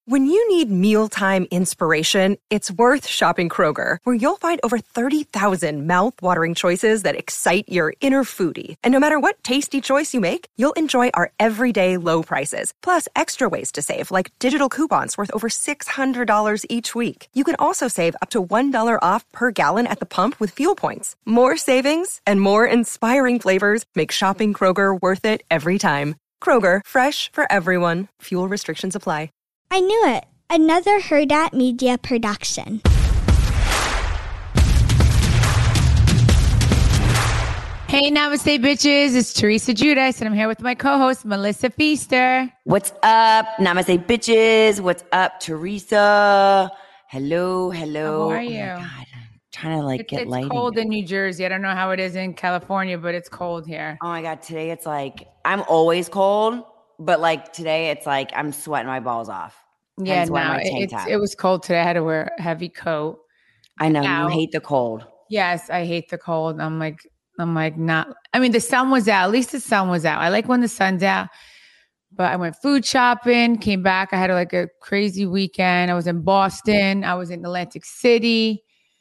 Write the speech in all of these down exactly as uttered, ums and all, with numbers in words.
When you need mealtime inspiration, it's worth shopping Kroger, where you'll find over thirty thousand mouth-watering choices that excite your inner foodie. And no matter what tasty choice you make, you'll enjoy our everyday low prices, plus extra ways to save, like digital coupons worth over six hundred dollars each week. You can also save up to one dollar off per gallon at the pump with fuel points. More savings and more inspiring flavors make shopping Kroger worth it every time. Kroger, fresh for everyone. Fuel restrictions apply. I knew it. Another Hurrdat Media production. Hey, namaste, bitches. It's Teresa Judas, and I'm here with my co-host, Melissa Feaster. What's up? Namaste, bitches. What's up, Teresa? Hello, hello. How are you? Oh my God. I'm trying to like It's, get it's lighting. cold in New Jersey. I don't know how it is in California, but it's cold here. Oh my God. Today it's like, I'm always cold, but like today it's like I'm sweating my balls off. Yeah, Hence why no, my tank it's, top. it was cold today. I had to wear a heavy coat. I know Now- you hate the cold. Yes, I hate the cold. I'm like, I'm like not, I mean, the sun was out. At least the sun was out. I like when the sun's out. But I went food shopping, came back. I had like a crazy weekend. I was in Boston. I was in Atlantic City.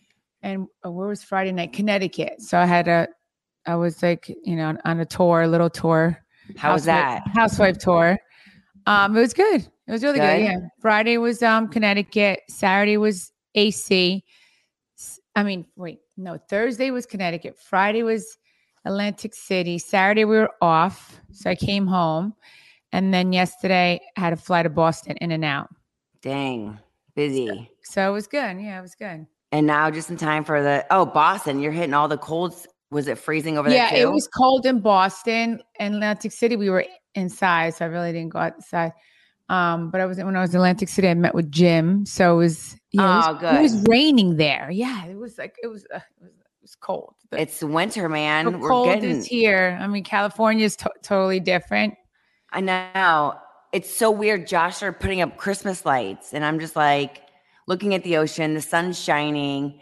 And uh, where was Friday night? Connecticut. So I had a, I was like, you know, on a tour, a little tour. How was Housewife- that? Housewife tour. Um, it was good. It was really good. Good? Yeah. Friday was um Connecticut. Saturday was A C. S- I mean, wait, no. Thursday was Connecticut. Friday was Atlantic City. Saturday we were off, so I came home, and then yesterday I had to fly to Boston in and out. Dang. Busy. So it was good. Yeah, it was good. And now just in time for the, oh, Boston, you're hitting all the colds. Was it freezing over Yeah, there too? it was cold in Boston and Atlantic City. We were inside, so I really didn't go outside. Um, but I was when I was in Atlantic City, I met with Jim. So it was, yeah, it Oh, was, good. It was raining there. Yeah, it was like it was. Uh, it was, it was cold. But It's winter, man. the We're cold getting is here. I mean, California is to- totally different. I know. It's so weird. Josh started putting up Christmas lights, and I'm just like looking at the ocean, the sun's shining.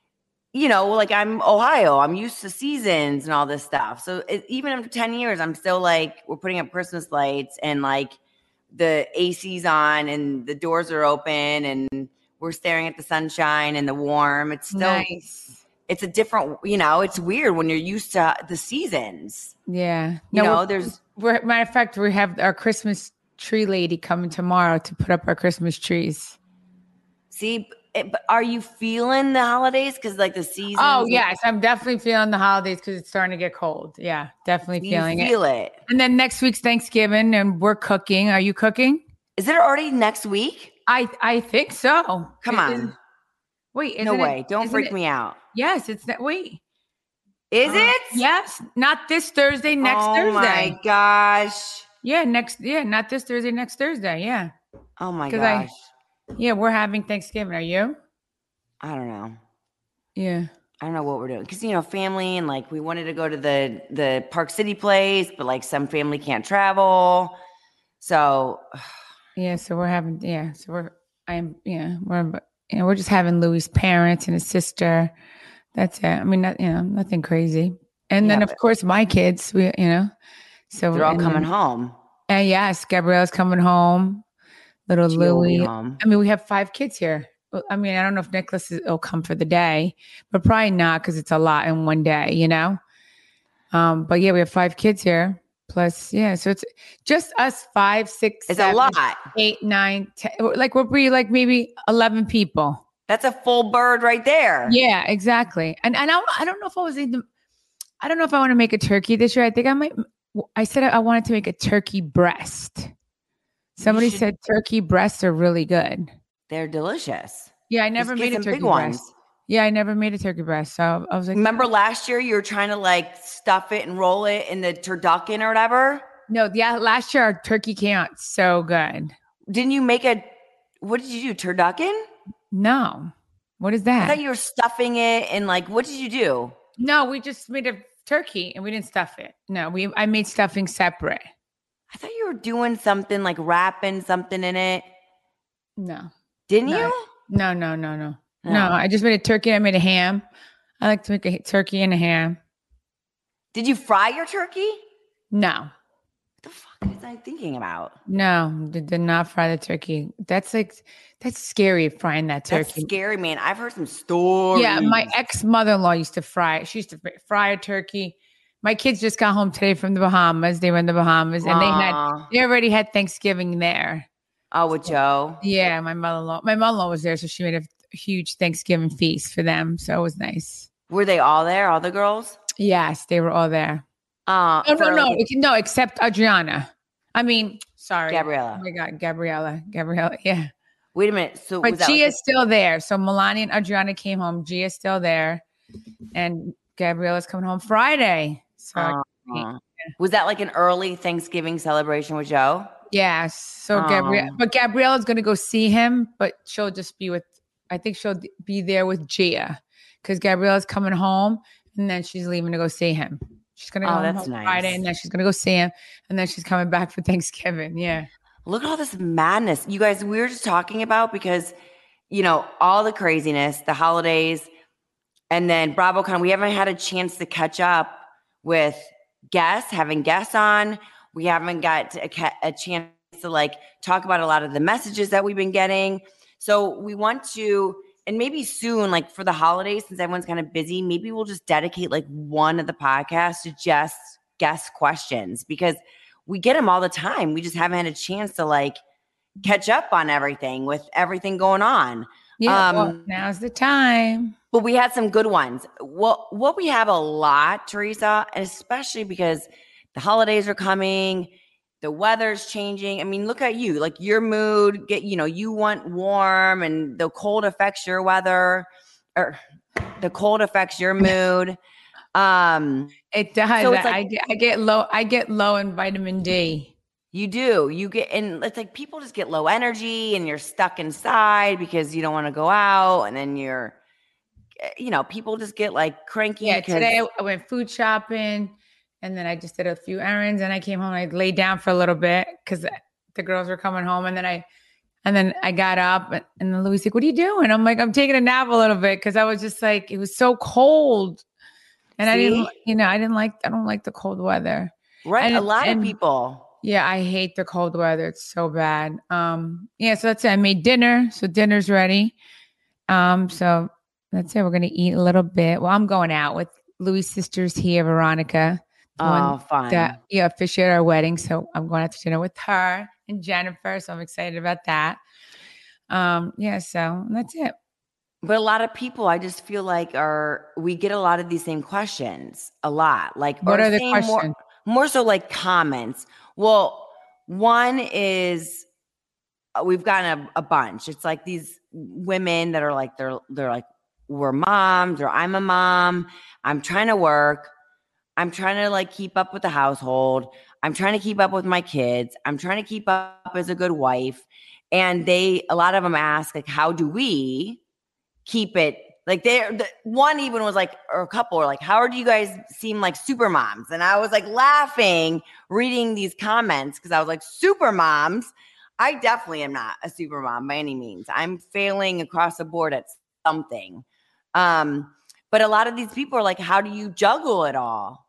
You know, like I'm Ohio. I'm used to seasons and all this stuff. So it, even after ten years, I'm still like, we're putting up Christmas lights and like the A C's on and the doors are open and we're staring at the sunshine and the warm. It's still, Nice. it's a different, you know, it's weird when you're used to the seasons. Yeah. You know, we're- there's, We're, matter of fact, we have our Christmas tree lady coming tomorrow to put up our Christmas trees. see, it, but are you feeling the holidays? Because like the seasons. Oh yes, I'm definitely feeling the holidays because it's starting to get cold. Yeah, definitely you feeling feel it. it. And then next week's Thanksgiving, and we're cooking. Are you cooking? Is it already next week? I I think so. Come It- on. is- wait, No isn't way. It, Don't isn't freak it- me out. Yes, it's that. Wait, Is Uh, it? yes, not this Thursday. Next oh Thursday. my gosh. Yeah, next. Yeah, not this Thursday. Next Thursday. Yeah, Oh my 'Cause I- gosh. yeah. We're having Thanksgiving. Are you? I, don't know. Yeah. I don't know what we're doing. Because, you know, family and like we wanted to go to the the Park City place, but like some family can't travel. So Yeah. So we're having. Yeah. So we're. I'm. Yeah. We're. You know, we're just having Louis' parents and his sister. That's it. I mean, not, you know, nothing crazy. And then, Yeah, of but- course, my kids. We, you know, so they're all and coming then- home. And yes, Gabrielle's coming home. Little Gio will be Louis. home. I mean, we have five kids here. Well, I mean, I don't know if Nicholas is, will come for the day, but probably not because it's a lot in one day, you know. Um, but yeah, we have five kids here. Plus, yeah, so it's just us five, six, It's seven, a lot. eight, nine, ten. Like we'll be like maybe eleven people. That's a full bird right there. Yeah, exactly. And and I, I don't know if I was even. I don't know if I want to make a turkey this year. I think I might. I said I wanted to make a turkey breast. Somebody should- said turkey breasts are really good. They're delicious. Yeah, I never Just made get a some turkey big breast. ones. Yeah, I never made a turkey breast. So I was like, Remember last year you were trying to like stuff it and roll it in the turducken or whatever? no, yeah, last year our turkey came out so good. Didn't you make a, what did you do? Turducken? No, what is I that? thought you were stuffing it and like, what did you do? no, we just made a turkey and we didn't stuff it. No, we I made stuffing separate. I thought you were doing something like wrapping something in it. No, Didn't No. you? no, no, no, no, no. No. I just made a turkey. I made a ham. I like to make a turkey and a ham. Did you fry your turkey? No, the fuck is I thinking about? No, did, did not fry the turkey. That's like, that's scary frying that turkey. That's scary, man. I've heard some stories. Yeah, my ex-mother-in-law used to fry it. She used to fry a turkey. My kids just got home today from the Bahamas. They were in the Bahamas, and they had they already had Thanksgiving there. Oh, with Joe? Yeah, my mother-in-law. My mother-in-law was there, so she made a huge Thanksgiving feast for them. So it was nice. Were they all there? All the girls? Yes, they were all there. Uh, oh no, no, like, no, except Adriana. I mean, sorry, Gabriella. Oh my God, Gabriella, Gabriella. Yeah. Wait a minute. So, but was that Gia's like a- still there. So Melania and Adriana came home. Gia's still there, and Gabriella's coming home Friday. So, uh, yeah. Was that like an early Thanksgiving celebration with Joe? Yes. So um, Gabriella, but Gabriella's going to go see him, but she'll just be with. I think she'll be there with Gia because Gabriella's coming home, and then she's leaving to go see him. She's going to go oh, home that's nice. Friday, and then she's going to go see him, and then she's coming back for Thanksgiving. Yeah. Look at all this madness. You guys, we were just talking about because, you know, all the craziness, the holidays, and then BravoCon, we haven't had a chance to catch up with guests, having guests on. We haven't got a, a chance to like talk about a lot of the messages that we've been getting. So we want to, and maybe soon, like for the holidays, since everyone's kind of busy, maybe we'll just dedicate like one of the podcasts to just guest questions because we get them all the time. We just haven't had a chance to like catch up on everything with everything going on. Yeah, um, well, now's the time. But we had some good ones. Well, what we have a lot, Teresa, and especially because the holidays are coming, the weather's changing. I mean, look at you, like your mood, get, you know, you want warm and the cold affects your weather or the cold affects your mood. Um, it does. So it's like, I get, I get low, I get low in vitamin D. You do. You get, and it's like people just get low energy and you're stuck inside because you don't want to go out. And then you're, you know, people just get like cranky. Yeah. Because- today I went food shopping and then I just did a few errands and I came home and I laid down for a little bit because the girls were coming home. And then I, and then I got up and, and then Louis like, what are you doing? I'm like, I'm taking a nap a little bit. Cause I was just like, it was so cold. And See? I didn't, you know, I didn't like, I don't like the cold weather. Right. And, a lot and, of people. Yeah, I hate the cold weather. It's so bad. Um, yeah, so that's it. I made dinner. So dinner's ready. Um, so that's it. We're going to eat a little bit. Well, I'm going out with Louis' sisters here, Veronica. Oh, fun. That, yeah, officiated our wedding. So I'm going out to dinner with her and Jennifer. So I'm excited about that. Um, yeah, so that's it. But a lot of people, I just feel like are, we get a lot of these same questions a lot. Like, what are the same, questions? More, more so like comments. Well, one is uh, we've gotten a, a bunch. It's like these women that are like, they're, they're like, we're moms or I'm a mom. I'm trying to work. I'm trying to like keep up with the household. I'm trying to keep up with my kids. I'm trying to keep up as a good wife. And they, a lot of them ask like, how do we keep it? Like they, the, one even was like, or a couple were like, how do you guys seem like super moms? And I was like laughing, reading these comments because I was like, super moms. I definitely am not a super mom by any means. I'm failing across the board at something. Um, but a lot of these people are like, how do you juggle it all?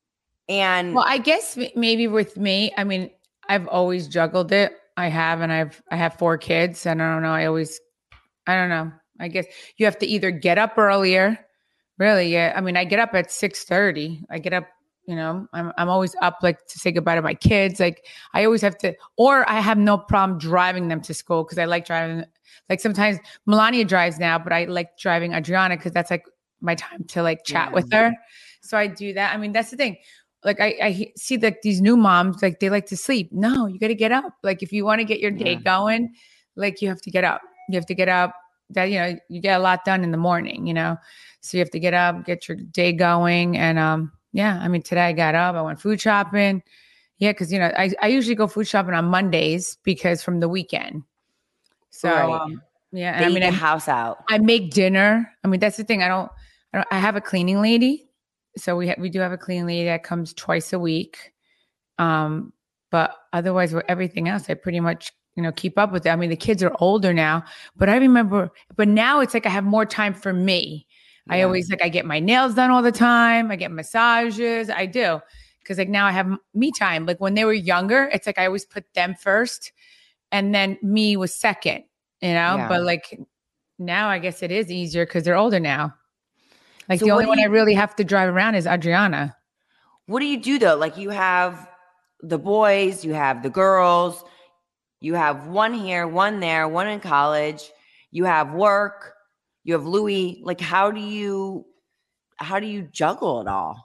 And well, I guess maybe with me, I mean, I've always juggled it. I have, and I've, I have four kids and I don't know. I always, I don't know. I guess you have to either get up earlier. Really, yeah. I mean, I get up at six thirty. I get up, you know, I'm I'm always up like to say goodbye to my kids. Like I always have to, or I have no problem driving them to school because I like driving. Like sometimes Melania drives now, but I like driving Adriana because that's like my time to like chat Yeah. with her. So I do that. I mean, that's the thing. Like I, I see like these new moms, like they like to sleep. No, you got to get up. Like if you want to get your day Yeah. going, like you have to get up. You have to get up. That, you know, you get a lot done in the morning, you know, so you have to get up, get your day going. And, um, yeah, I mean, today I got up, I went food shopping. Yeah. Cause you know, I, I usually go food shopping on Mondays because from the weekend. So, Right. um, yeah. they And I eat mean, the I, house out. I make dinner. I mean, that's the thing. I don't, I don't, I have a cleaning lady. So we ha- we do have a cleaning lady that comes twice a week. Um, but otherwise with everything else, I pretty much, you know, keep up with it. I mean, the kids are older now, but I remember, but now it's like I have more time for me. I Yeah. always like, I get my nails done all the time. I get massages. I do. Because like now I have me time. Like when they were younger, it's like I always put them first and then me was second, you know? Yeah. But like now I guess it is easier because they're older now. Like So the what only do one I you- really have to drive around is Adriana. What do you do though? Like you have the boys, you have the girls, you have one here, one there, one in college, you have work, you have Louis. Like how do you how do you juggle it all?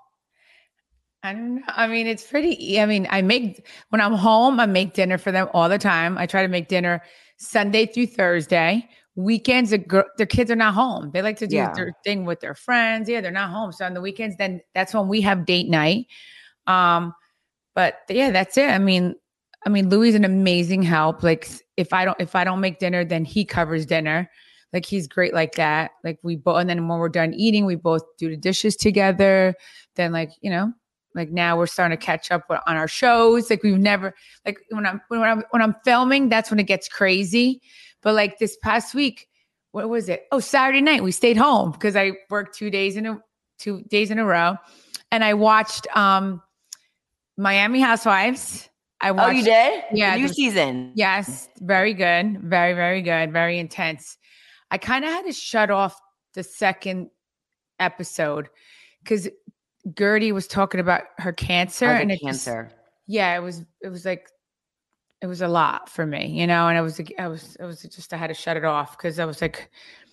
I don't know. I mean, it's pretty, e, I mean, I make, when I'm home, I make dinner for them all the time. I try to make dinner Sunday through Thursday. Weekends, the, gr- the kids are not home. They like to do Yeah. their thing with their friends. Yeah, they're not home. So on the weekends, then that's when we have date night. Um, but yeah, that's it. I mean, I mean, Louis is an amazing help. Like if I don't, if I don't make dinner, then he covers dinner. Like he's great like that. Like we both, and then when we're done eating, we both do the dishes together. Then like, you know, like now we're starting to catch up on our shows. Like we've never, like when I'm, when I'm, when I'm filming, that's when it gets crazy. But like this past week, what was it? Oh, Saturday night, we stayed home because I worked two days in a, two days in a row. And I watched um Miami Housewives. I watched, Oh, you did? Yeah. The new the- season. Yes. Very good. Very, very good. Very intense. I kind of had to shut off the second episode because Gertie was talking about her cancer. Oh, the and it cancer. Just, yeah, it was, it was like, it was a lot for me, you know? And I was, like, I was, it was just, I had to shut it off because I was like,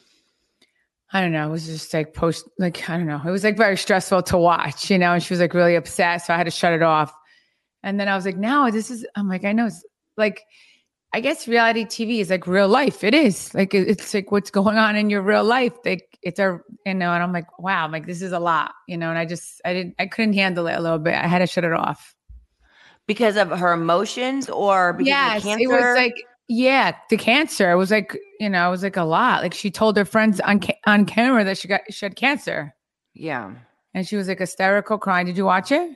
I don't know. It was just like post, like, I don't know. It was like very stressful to watch, you know? And she was like really upset. So I had to shut it off. And then I was like, no, this is, I'm like, I know it's like, I guess reality T V is like real life. It is like, it's like what's going on in your real life. Like it's a, you know, and I'm like, wow, I'm like, this is a lot, you know? And I just, I didn't, I couldn't handle it a little bit. I had to shut it off. Because of her emotions or because Yes, of the cancer? it was like, yeah, the cancer. It was like, you know, it was like a lot. Like she told her friends on ca- on camera that she got she had cancer, Yeah. and she was like hysterical, crying. Did you watch it?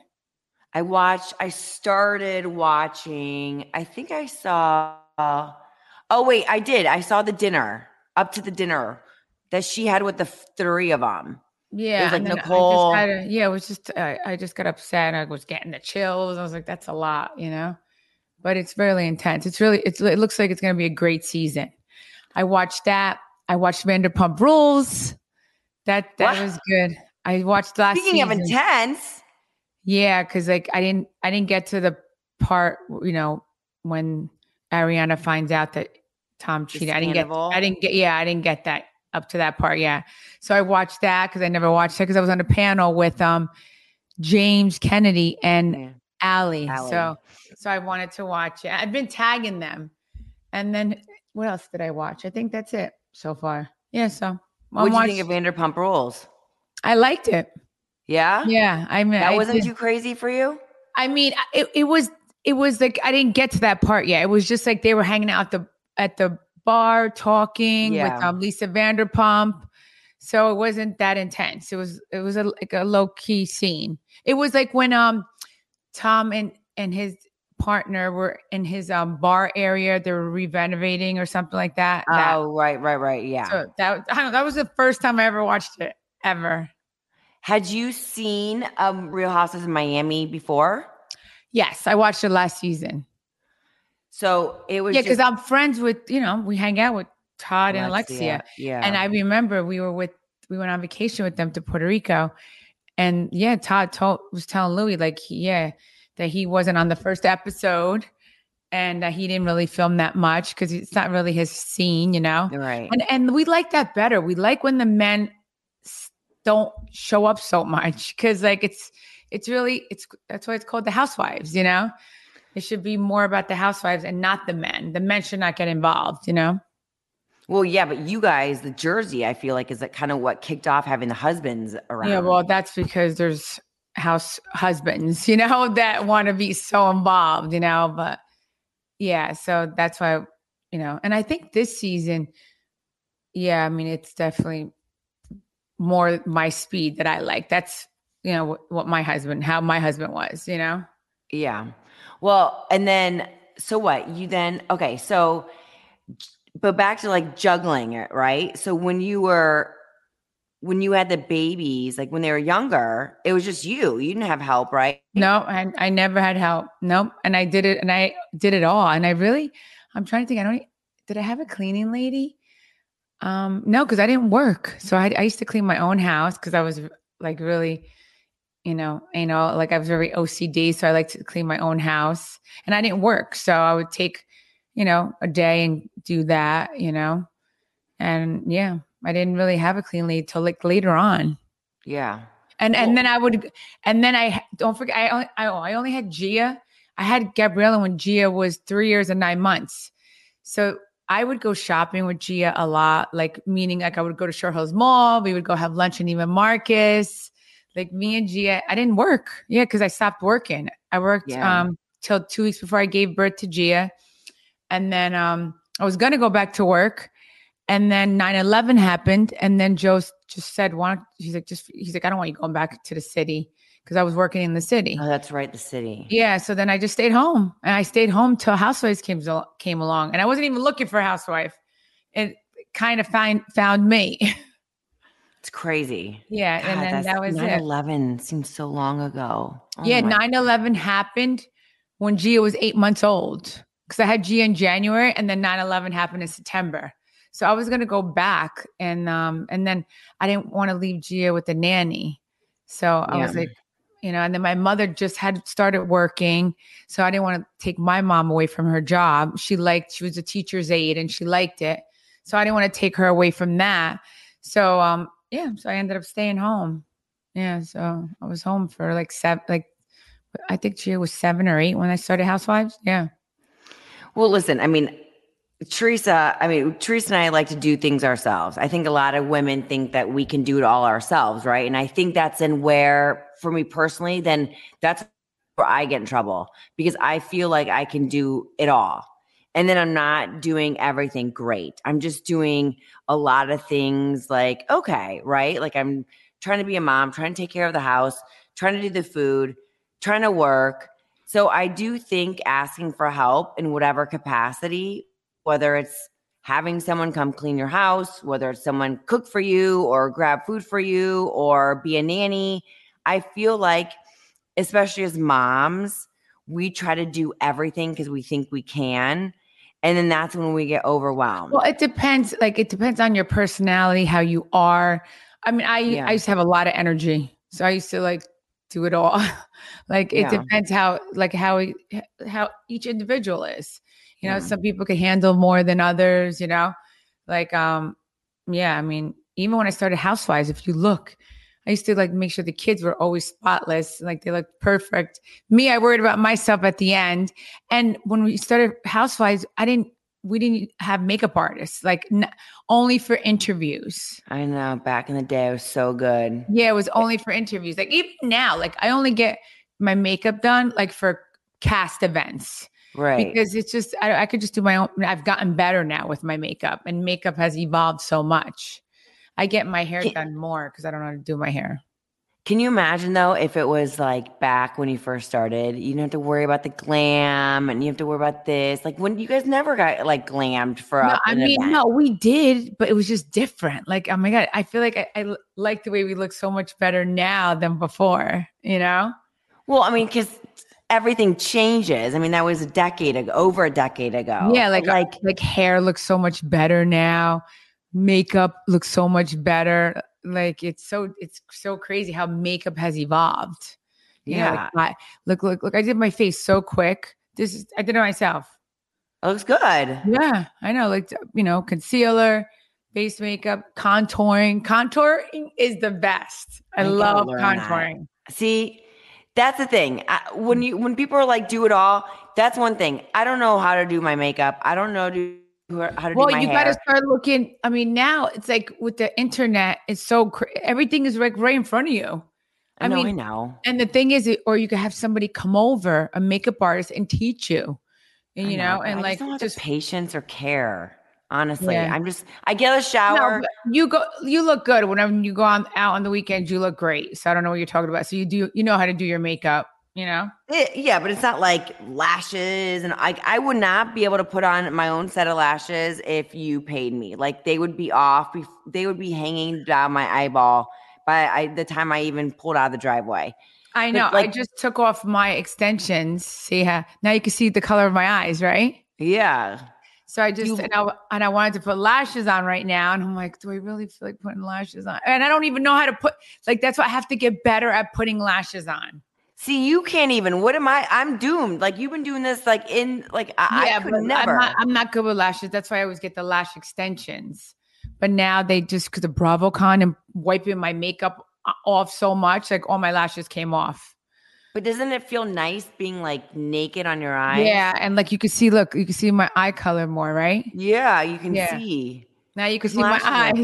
I watched, I started watching, I think I saw, uh, oh, wait, I did. I saw the dinner, up to the dinner that she had with the f- three of them. Yeah, It was like and then Nicole. I just got yeah, it was just I, I just got upset. I was getting the chills. I was like, that's a lot, you know. But it's really intense. It's really it's it looks like it's going to be a great season. I watched that. I watched Vanderpump Rules. That that What? was good. I watched last Speaking season. of intense, Yeah, because like I didn't I didn't get to the part, you know, when Ariana finds out that Tom cheated. I didn't get scandal. I didn't get yeah, I didn't get that up to that part. Yeah. So I watched that because I never watched it because I was on a panel with um James Kennedy and Yeah. Allie. Allie. So so I wanted to watch it. I've been tagging them. And then what else did I watch? I think that's it so far. Yeah, so what do you watch- think of Vanderpump Rules? I liked it. Yeah? Yeah. I mean That I wasn't did. too crazy for you? I mean, it, it was it was like I didn't get to that part yet. It was just like they were hanging out the at the bar talking Yeah. with um, Lisa Vanderpump. So it wasn't that intense. It was it was a, like a low key scene. It was like when um Tom and and his partner were in his um bar area. They were re-renovating or something like that. that Oh, right, right, right. Yeah. so that I don't know, that was the first time I ever watched it ever. Had you seen um, Real Houses of Miami before? Yes, I watched it last season. So it was Yeah, because just I'm friends with, you know, we hang out with Todd and Alexia. Yeah. And I remember we were with, we went on vacation with them to Puerto Rico. And yeah, Todd told, was telling Louis, like, yeah, that he wasn't on the first episode and that he didn't really film that much because it's not really his scene, you know? Right. And and we like that better. We like when the men s- don't show up so much because, like, it's, it's really, it's, that's why it's called The Housewives, you know? It should be more about the housewives and not the men. The men should not get involved, you know? Well, yeah, but you guys, the Jersey, I feel like is that kind of what kicked off having the husbands around. Yeah, well, that's because there's house husbands, you know, that want to be so involved, you know? But yeah, so that's why, you know, and I think this season, yeah, I mean, it's definitely more my speed that I like. That's, you know, what, what my husband, how my husband was, you know? Yeah. Well, and then, so what? You then, okay, so, but back to like juggling it, right? So when you were when you had the babies, like when they were younger, it was just you. You didn't have help, right? No, I, I never had help. Nope. And I did it and I did it all. And I really, I'm trying to think, I don't, did I have a cleaning lady? Um, no, because I didn't work. So I, I used to clean my own house because I was like really, you know, you know, like I was very O C D. So I like to clean my own house and I didn't work. So I would take, you know, a day and do that, you know, and yeah, I didn't really have a clean lady till like later on. Yeah. And Well, and then I would, and then I, don't forget, I only, I, I only had Gia. I had Gabriella when Gia was three years and nine months. So I would go shopping with Gia a lot, like meaning like I would go to Shore Hills Mall. We would go have lunch in Neiman Marcus. Like me and Gia, I didn't work. Yeah, because I stopped working. I worked Yeah. um till two weeks before I gave birth to Gia. And then um I was going to go back to work. And then nine eleven happened. And then Joe just said, why don't, he's like, just, he's like, I don't want you going back to the city because I was working in the city. Oh, that's right. The city. Yeah. So then I just stayed home and I stayed home till Housewives came, came along. And I wasn't even looking for a housewife. It kind of find, found me. It's crazy. Yeah. God, and then that's that was nine it. eleven seems so long ago. Oh Yeah. my- nine eleven happened when Gia was eight months old because I had Gia in January and then nine eleven happened in September. So I was going to go back and, um, and then I didn't want to leave Gia with the nanny. So I Yeah. was like, you know, and then my mother just had started working. So I didn't want to take my mom away from her job. She liked, she was a teacher's aide and she liked it. So I didn't want to take her away from that. So, um, yeah, so I ended up staying home. Yeah. So I was home for like seven, like, I think Gia was seven or eight when I started Housewives. Yeah. Well, listen, I mean, Teresa, I mean, Teresa and I like to do things ourselves. I think a lot of women think that we can do it all ourselves, right? And I think that's in where, for me personally, then that's where I get in trouble because I feel like I can do it all. And then I'm not doing everything great. I'm just doing a lot of things like, okay, right? Like I'm trying to be a mom, trying to take care of the house, trying to do the food, trying to work. So I do think asking for help in whatever capacity, whether it's having someone come clean your house, whether it's someone cook for you or grab food for you or be a nanny, I feel like, especially as moms, we try to do everything because we think we can. And then that's when we get overwhelmed. Well, it depends. Like it depends on your personality, how you are. I mean, I, Yeah. I used to have a lot of energy. So I used to like do it all. Like it Yeah. depends how, like how, how each individual is. You know, Yeah. some people can handle more than others, you know, like, um, yeah, I mean, even when I started Housewives, if you look, I used to like make sure the kids were always spotless, like they looked perfect. Me, I worried about myself at the end. And when we started Housewives, I didn't, we didn't have makeup artists, like n- only for interviews. I know. Back in the day, it was so good. Yeah, it was only for interviews. Like even now, like I only get my makeup done like for cast events. Right. Because it's just, I, I could just do my own. I've gotten better now with my makeup and makeup has evolved so much. I get my hair Can- done more because I don't know how to do my hair. Can you imagine though, if it was like back when you first started, you didn't have to worry about the glam and you have to worry about this. Like when you guys never got like glammed for No, a, I an mean, event. no, we did, but it was just different. Like, oh my God, I feel like I, I l- like the way we look so much better now than before, you know? Well, I mean, because everything changes. I mean, that was a decade ago, over a decade ago. Yeah, like, like like like hair looks so much better now. Makeup looks so much better. Like it's so it's so crazy how makeup has evolved. You know, yeah, like, I, look, look, look! I did my face so quick. This is I did it myself. it looks good. Yeah, I know. Like you know, concealer, face makeup, contouring. Contouring is the best. I, I gotta love learn that. contouring. See, that's the thing. I, when you when people are like, do it all, that's one thing. I don't know how to do my makeup. I don't know do how to Well, do my you hair. got to start looking. I mean, now it's like with the internet, it's so cra- everything is like right in front of you. I know, mean, I know. And the thing is, or you could have somebody come over, a makeup artist, and teach you. And, I you know, but and I like just don't have just the patience or care. Honestly, Yeah. I'm just. I get a no, shower. but you go, you look good whenever you go on out on the weekends. You look great. So I don't know what you're talking about. So you do, you know how to do your makeup. you know? It, yeah, but it's not like lashes. And I, I would not be able to put on my own set of lashes if you paid me. Like they would be off. They would be hanging down my eyeball by I, the time I even pulled out of the driveway. I know. But, like, I just took off my extensions. See how now you can see the color of my eyes, right? Yeah. So I just You- and, I and I wanted to put lashes on right now, and I'm like, do I really feel like putting lashes on? And I don't even know how to put like that's why I have to get better at putting lashes on. See, you can't even. What am I? I'm doomed. Like you've been doing this, like in like I, Yeah, I could but never. I'm not, I'm not good with lashes. That's why I always get the lash extensions. But now they just because of BravoCon and wiping my makeup off so much, like all my lashes came off. But doesn't it feel nice being like naked on your eyes? Yeah, and like you can see, look, you can see my eye color more, right? Yeah, you can Yeah. see. Now you can see Lashes my are- eyes.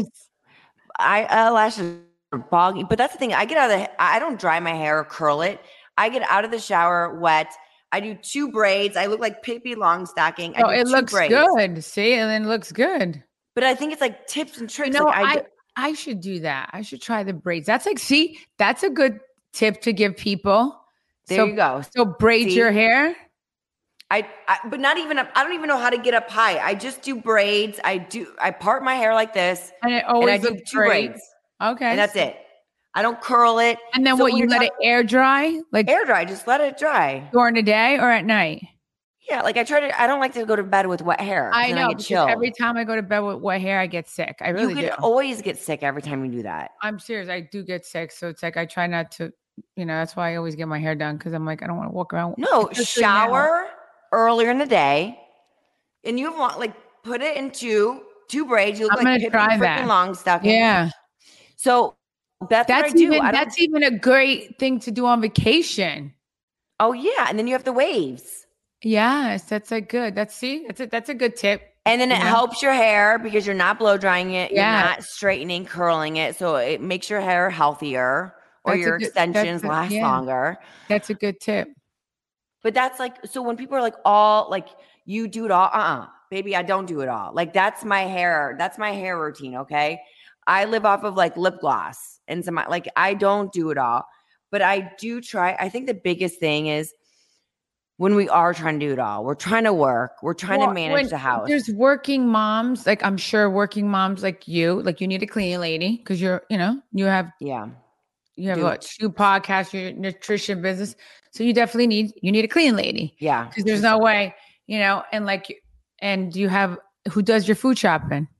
I eyelashes are boggy, but that's the thing. I get out of the. I don't dry my hair or curl it. I get out of the shower wet. I do two braids. I look like Pippi Longstocking. I Oh, do it two looks braids. good. See, and then it looks good. But I think it's like tips and tricks. You know, like I, I, do- I should do that. I should try the braids. That's like, see, that's a good tip to give people. there so, you go. So braid See? your hair. I, I, but not even. up- I don't even know how to get up high. I just do braids. I do. I part my hair like this, And it and always I do looks two great. braids, Okay. and that's it. I don't curl it. And then So what, when you you're let it talk- air dry? Like air dry? Just let it dry. during the day or at night? Yeah, like I try to. I don't like to go to bed with wet hair. 'cause I then know, I get because chilled. every time I go to bed with wet hair, I get sick. I really you do. can always get sick every time you do that. I'm serious. I do get sick. So it's like I try not to, you know, that's why I always get my hair done because I'm like, I don't want to walk around. No, especially now. shower earlier in the day, and you want like put it in two two braids. You look I'm like gonna Pippi try freaking that. Longstocking. Yeah. So that's, That's what I do. even I don't, that's even a great thing to do on vacation. oh yeah, and then you have the waves, Yes, that's a good. That's see, that's a that's a good tip. and then it You know? helps your hair because you're not blow drying it. You're Yeah. not straightening, curling it, so it makes your hair healthier, or That's a your good- that's extensions a- last yeah. longer. That's a good tip. But that's like, so when people are like, all like, you do it all, uh-uh, baby, I don't do it all. Like, that's my hair. That's my hair routine, okay? I live off of like lip gloss and some, like, I don't do it all. But I do try. I think the biggest thing is when we are trying to do it all, we're trying to work, we're trying Well, to manage when the house. There's working moms, like I'm sure working moms like you, like you need a cleaning lady because you're, you know, you have Yeah. you have Dude. what two podcasts, your nutrition business, so you definitely need you need a cleaning lady Yeah. because there's no way, you know, and like, and you have who does your food shopping?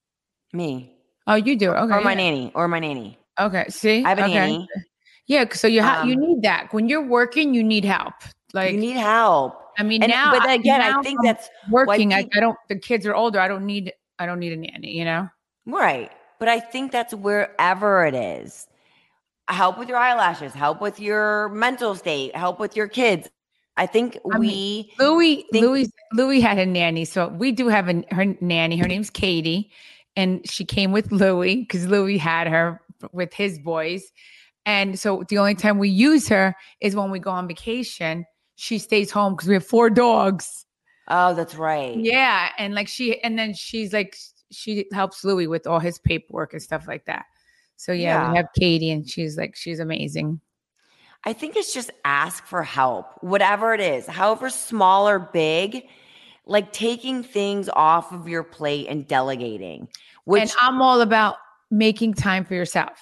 Me. Oh, you do. Okay, Or my yeah. nanny. Or my nanny. Okay, see, I have a okay. nanny. Yeah, so you have you Um, need that when you're working. You need help. Like you need help. I mean, And, now, but again, now I think I'm that's working. I, think- I don't. The kids are older. I don't need. I don't need a nanny. You know. right. But I think that's wherever it is. Help with your eyelashes, help with your mental state, help with your kids. I think I we mean, Louis, think- Louis, Louis had a nanny. So we do have a, her nanny. Her name's Katie, and she came with Louis because Louis had her with his boys. And so the only time we use her is when we go on vacation. She stays home because we have four dogs. Oh, that's right. Yeah, and like she, and then she's like, she helps Louis with all his paperwork and stuff like that. So yeah, Yeah. we have Katie, and she's like, she's amazing. I think it's just ask for help, whatever it is, however small or big, like taking things off of your plate and delegating. Which And I'm all about making time for yourself.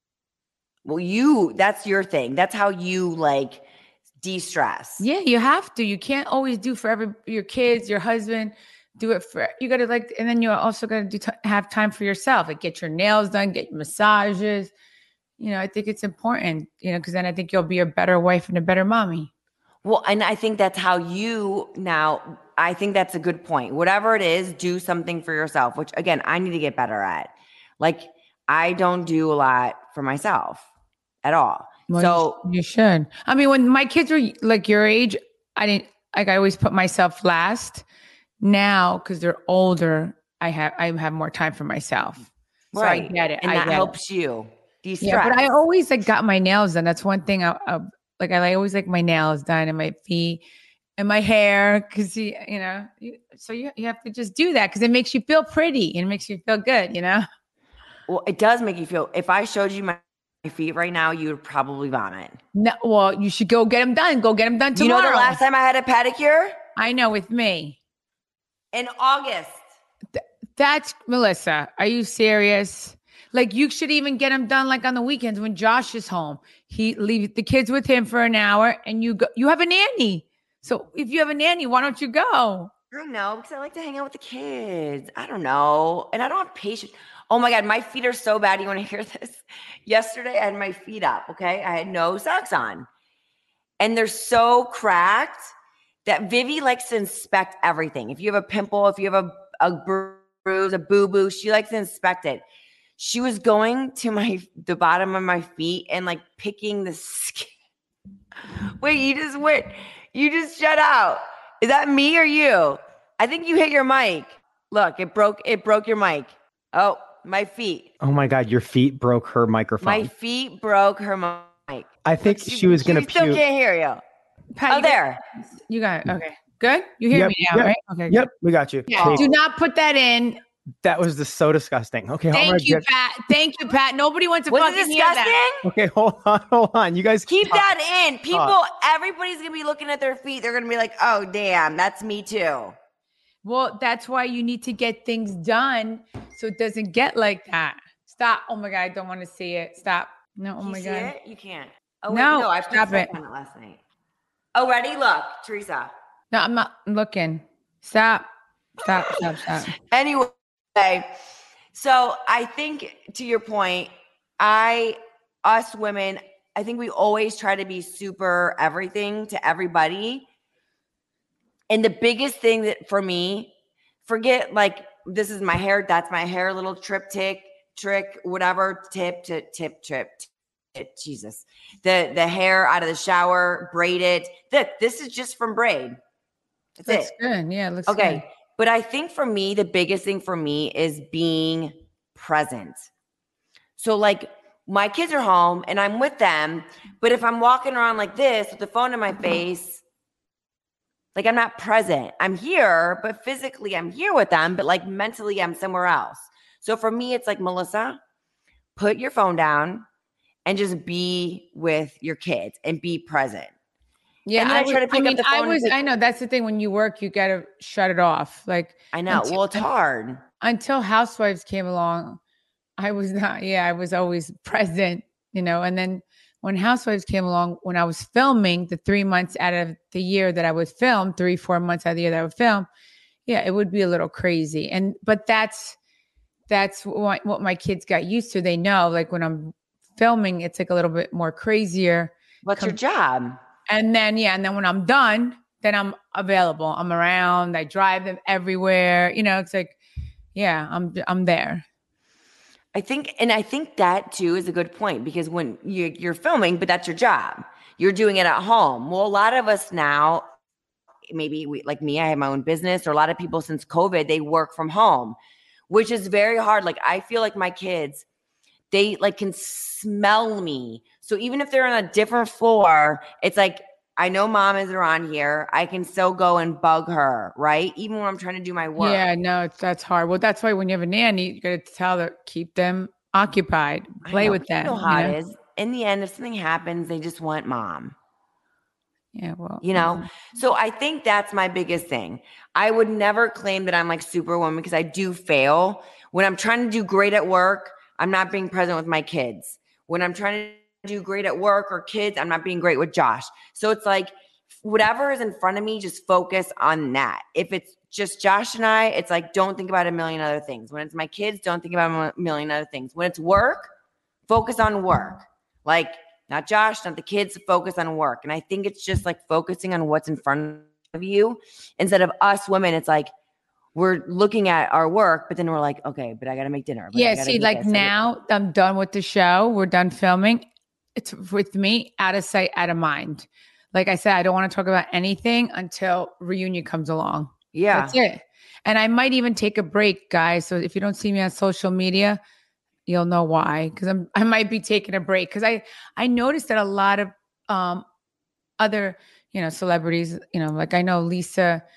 well, you that's your thing. That's how you like de-stress. Yeah, you have to. You can't always do for every your kids, your husband. Do it for you. Got to like, and then you also got to do t- have time for yourself. Like get your nails done, get your massages. You know, I think it's important. You know, because then I think you'll be a better wife and a better mommy. Well, and I think that's how you now, I think that's a good point. Whatever it is, do something for yourself, which again, I need to get better at. Like, I don't do a lot for myself at all. Well, so you, you should. I mean, when my kids were like your age, I didn't like. I always put myself last. Now, because they're older, I have I have more time for myself. So right. I get it. And I that get helps it. you de-stress. Yeah, but I always like got my nails done. That's one thing. I, I like. I always like my nails done and my feet and my hair because you you know. You, so you you have to just do that because it makes you feel pretty and it makes you feel good. You know. Well, it does make you feel, if I showed you my feet right now, you would probably vomit. No, well, you should go get them done. Go get them done tomorrow. You know the last time I had a pedicure? I know, with me. In August. Th- that's, Melissa, are you serious? Like, you should even get them done like on the weekends when Josh is home. He leave the kids with him for an hour and you go, you have a nanny. So if you have a nanny, why don't you go? I know, because I like to hang out with the kids. I don't know. And I don't have patience. Oh my God, my feet are so bad. You want to hear this? Yesterday, I had my feet up, okay? I had no socks on. And they're so cracked that Vivi likes to inspect everything. If you have a pimple, if you have a, a bruise, a boo-boo, she likes to inspect it. She was going to my the bottom of my feet and like picking the skin. Wait, you just went. You just shut out. Is that me or you? I think you hit your mic. Look, it broke. It broke your mic. Oh, my feet. Oh my God, your feet broke her microphone. My feet broke her mic. I think she, she was going to puke. Still can't hear you. Pat, oh, you there. Got, you got it. Okay, good. You hear yep, me now, yep, right? Okay. Yep, good. we got you. Yeah. Hey, do not put that in. That was just so disgusting. Okay, thank you, get... Pat. Thank you, Pat. Nobody wants to was fucking it hear that. disgusting? Okay, hold on, hold on. You guys keep talk. that in. People, talk. everybody's gonna be looking at their feet. They're gonna be like, "Oh, damn, that's me too." Well, that's why you need to get things done so it doesn't get like that. Stop. Oh my God, I don't want to see it. Stop. No, oh Can my you God. See it? You can't. Oh, no, wait, no, I stop it. on it last night. Oh, ready? Look, Teresa. No, I'm not I'm looking. Stop. Stop, stop, stop. Anyway, so I think to your point, I, us women, I think we always try to be super everything to everybody. And the biggest thing that for me, forget like, this is my hair, that's my hair, little trip, tick, trick, whatever, tip, to tip, trip, tip, Jesus. The, the hair out of the shower, braided. This, this is just from braid. That's looks it. good. Yeah, it looks okay. good. But I think for me, the biggest thing for me is being present. So like my kids are home and I'm with them, but if I'm walking around like this with the phone in my face, like I'm not present. I'm here, but physically I'm here with them, but like mentally I'm somewhere else. So for me, it's like, Melissa, put your phone down and just be with your kids and be present. Yeah, and then I, I try to pick I mean, up the phone. I was, pick, I know that's the thing. When you work, you got to shut it off. Like I know. Until, well, it's hard. Until Housewives came along, I was not. Yeah, I was always present. You know, and then when Housewives came along, when I was filming the three months out of the year that I would film, three, four months out of the year that I would film, yeah, it would be a little crazy. And but that's that's what, what my kids got used to. They know, like when I'm filming, it's like a little bit more crazier. What's your job? And then, yeah, and then when I'm done, then I'm available. I'm around. I drive them everywhere. You know, it's like, yeah, I'm I'm there. I think, and I think that too is a good point because when you, you're filming, but that's your job. You're doing it at home. Well, a lot of us now, maybe we, like me, I have my own business, or a lot of people since COVID, they work from home, which is very hard. Like I feel like my kids, they like can smell me. So even if they're on a different floor, it's like, I know mom is around here. I can still go and bug her, right? Even when I'm trying to do my work. Yeah, no, it's, that's hard. Well, that's why when you have a nanny, you got to tell them, keep them occupied, play with them. You know how you know? it is. In the end, if something happens, they just want mom. Yeah, well. You know? Mm-hmm. So I think that's my biggest thing. I would never claim that I'm like superwoman because I do fail. When I'm trying to do great at work, I'm not being present with my kids. When I'm trying to do great at work or kids, I'm not being great with Josh. So it's like whatever is in front of me, just focus on that. If it's just Josh and I, it's like don't think about a million other things. When it's my kids, don't think about a million other things. When it's work, focus on work. Like not Josh, not the kids, focus on work. And I think it's just like focusing on what's in front of you instead of us women. It's like we're looking at our work, but then we're like, okay, but I got to make dinner. Yeah, see, like now I'm done with the show. We're done filming. It's with me, out of sight, out of mind. Like I said, I don't want to talk about anything until reunion comes along. Yeah. That's it. And I might even take a break, guys. So if you don't see me on social media, you'll know why. Because I'm I might be taking a break. Because I, I noticed that a lot of um other, you know, celebrities, you know, like I know Lisa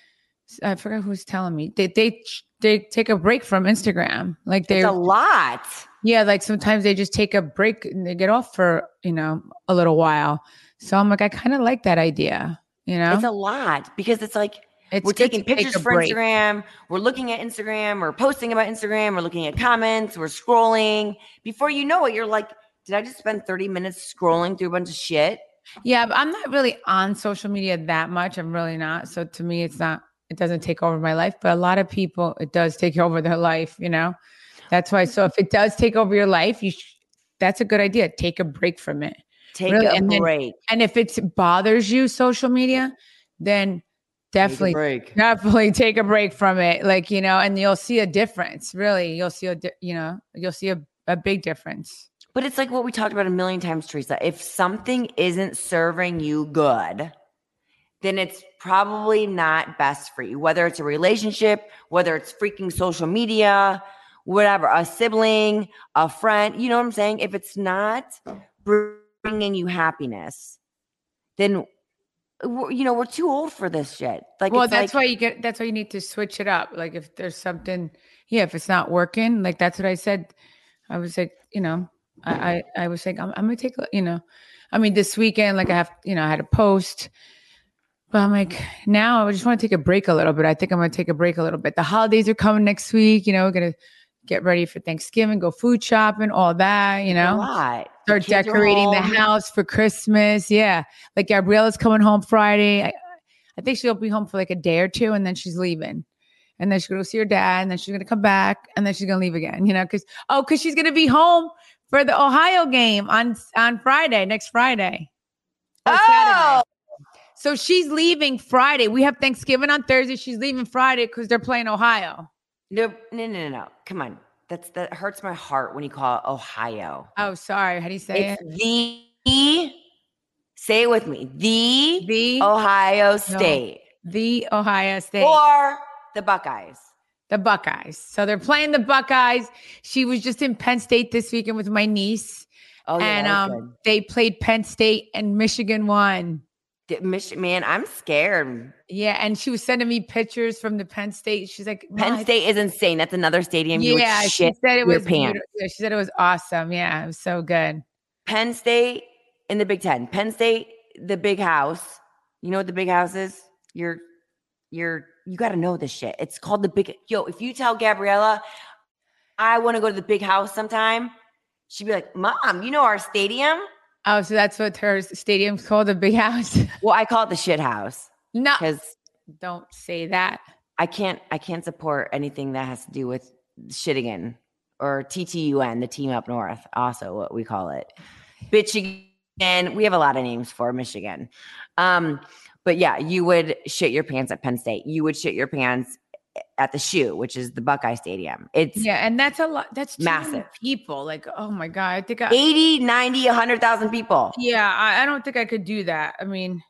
I forgot who's telling me. They they they take a break from Instagram. Like they It's a lot. Yeah, like sometimes they just take a break and they get off for, you know, a little while. So I'm like, I kind of like that idea, you know? It's a lot because it's like It's we're good taking to take pictures a for break. Instagram. We're looking at Instagram. We're posting about Instagram. We're looking at comments. We're scrolling. Before you know it, you're like, did I just spend thirty minutes scrolling through a bunch of shit? Yeah, but I'm not really on social media that much. I'm really not. So to me, it's not, it doesn't take over my life. But a lot of people, it does take over their life, you know? That's why. So if it does take over your life, you sh- that's a good idea. Take a break from it. Take Really. a and break. Then, and if it bothers you, social media, then definitely, break. definitely take a break from it. Like, you know, and you'll see a difference. Really, you'll see a, di- you know, you'll see a, a big difference. But it's like what we talked about a million times, Teresa. If something isn't serving you good, then it's probably not best for you. Whether it's a relationship, whether it's freaking social media, whatever, a sibling, a friend, you know what I'm saying? If it's not bringing you happiness, then we're, you know, we're too old for this shit. Like, Well, it's that's like, why you get, that's why you need to switch it up. Like if there's something, yeah, if it's not working, like that's what I said. I was like, you know, I, I, I was like, I'm, I'm going to take, a- you know, I mean, this weekend, like I have, you know, I had a post, but I'm like, now I just want to take a break a little bit. I think I'm going to take a break a little bit. The holidays are coming next week. You know, we're going to get ready for Thanksgiving, go food shopping, all that, you a know, lot. The start kids are decorating the home. house for Christmas. Yeah. Like Gabriella's coming home Friday. I, I think she'll be home for like a day or two and then she's leaving. And then she's going to see her dad and then she's going to come back and then she's going to leave again, you know, because, oh, because she's going to be home for the Ohio game on, on Friday, next Friday. Or Oh, Saturday. So she's leaving Friday. We have Thanksgiving on Thursday. She's leaving Friday because they're playing Ohio. no, no, no, no, no. Come on. That's, that hurts my heart when you call it Ohio. Oh, sorry. How do you say It's it? the, say it with me, the, The Ohio State. The Ohio State. Or the Buckeyes. The Buckeyes. So they're playing the Buckeyes. She was just in Penn State this weekend with my niece. Oh, yeah, and that was um, they played Penn State and Michigan won. good. Mich- Man, I'm scared. Yeah, and she was sending me pictures from the Penn State. She's like, Penn "Ma, State is insane. That's another stadium you yeah, would she shit said it your was pants. beautiful. Yeah, she said it was awesome. Yeah, it was so good. Penn State in the Big Ten. Penn State, the big house. You know what the big house is? You're, you're, you got to know this shit. It's called the big. Yo, if you tell Gabriella, I want to go to the big house sometime, she'd be like, Mom, you know our stadium? Oh, so that's what her stadium's called, the Big House. Well, I call it the shit house No, because don't say that. I can't, I can't support anything that has to do with Shittigan or T T U N, the team up north, also what we call it. Michigan. We have a lot of names for Michigan. Um, but yeah, you would shit your pants at Penn State. You would shit your pants at the Shoe, which is the Buckeye Stadium. It's Yeah, and that's a lot. That's too many massive. people. Like, oh my God. I think I, eighty, ninety, one hundred thousand people yeah, I, I don't think I could do that. I mean,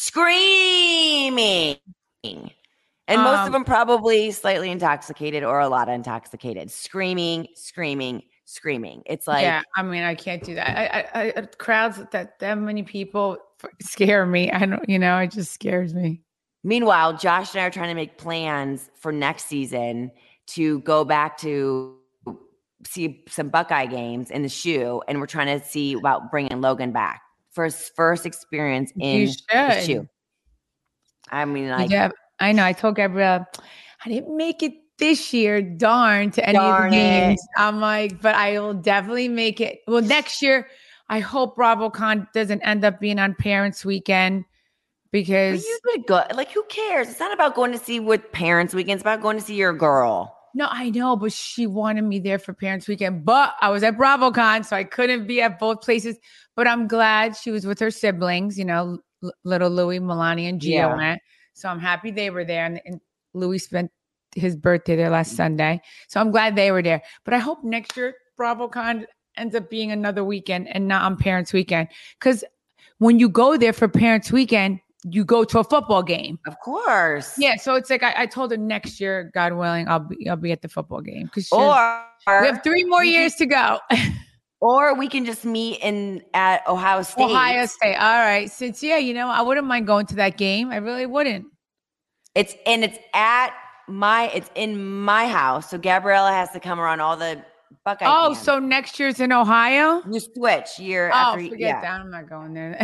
screaming. And most Um, of them probably slightly intoxicated or a lot intoxicated, screaming, screaming, screaming. It's like, yeah, I mean, I can't do that. I, I, I crowds that that many people f- scare me. I don't, you know, it just scares me. meanwhile, Josh and I are trying to make plans for next season to go back to see some Buckeye games in the Shoe. And we're trying to see about bringing Logan back for his first experience in You the should. Shoe. I mean, like, Yeah, I know. I told Gabrielle, I didn't make it this year, darn, to any Darn of the it. games. I'm like, but I will definitely make it. Well, next year, I hope BravoCon doesn't end up being on Parents Weekend but because you could go. Like, who cares? It's not about going to see with parents weekends. It's about going to see your girl. no, I know, but she wanted me there for Parents Weekend. But I was at BravoCon, so I couldn't be at both places. But I'm glad she was with her siblings, you know, l- little Louis, Milani, and Gio Yeah. went. So I'm happy they were there. And, and Louis spent his birthday there last Sunday. So I'm glad they were there. But I hope next year BravoCon ends up being another weekend and not on Parents Weekend. Because when you go there for Parents Weekend, you go to a football game. Of course. Yeah, so it's like I, I told her next year, God willing, I'll be I'll be at the football game because Or we have three more we can- years to go. Or we can just meet in at Ohio State. Ohio State. All right, since yeah, you know, I wouldn't mind going to that game. I really wouldn't. It's and it's at my it's in my house. So Gabriella has to come around all the Buckeye. Oh, fans. so next year's in Ohio? You switch year Oh, after forget yeah. that. I'm not going there.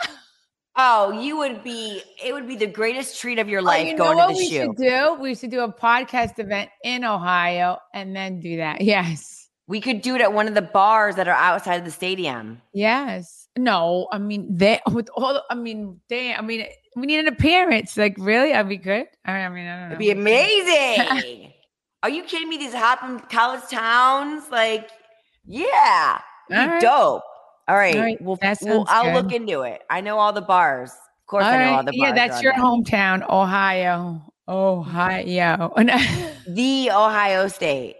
Oh, you would be it would be the greatest treat of your Oh, life you know going what to the we shoe. should do? We should do a podcast event in Ohio and then do that. Yes. We could do it at one of the bars that are outside of the stadium. Yes. No, I mean they with all I mean, they I mean we need an appearance. Like really? I'd be good. I mean, I don't know. It'd be amazing. Are you kidding me? These hopping college towns, like, yeah, it'd be All right. dope. All right, All right, well, that well, sounds I'll good. look into it. I know all the bars. Of course, All I know right. all the bars. Yeah, that's around your there. hometown, Ohio. Ohio. The Ohio State.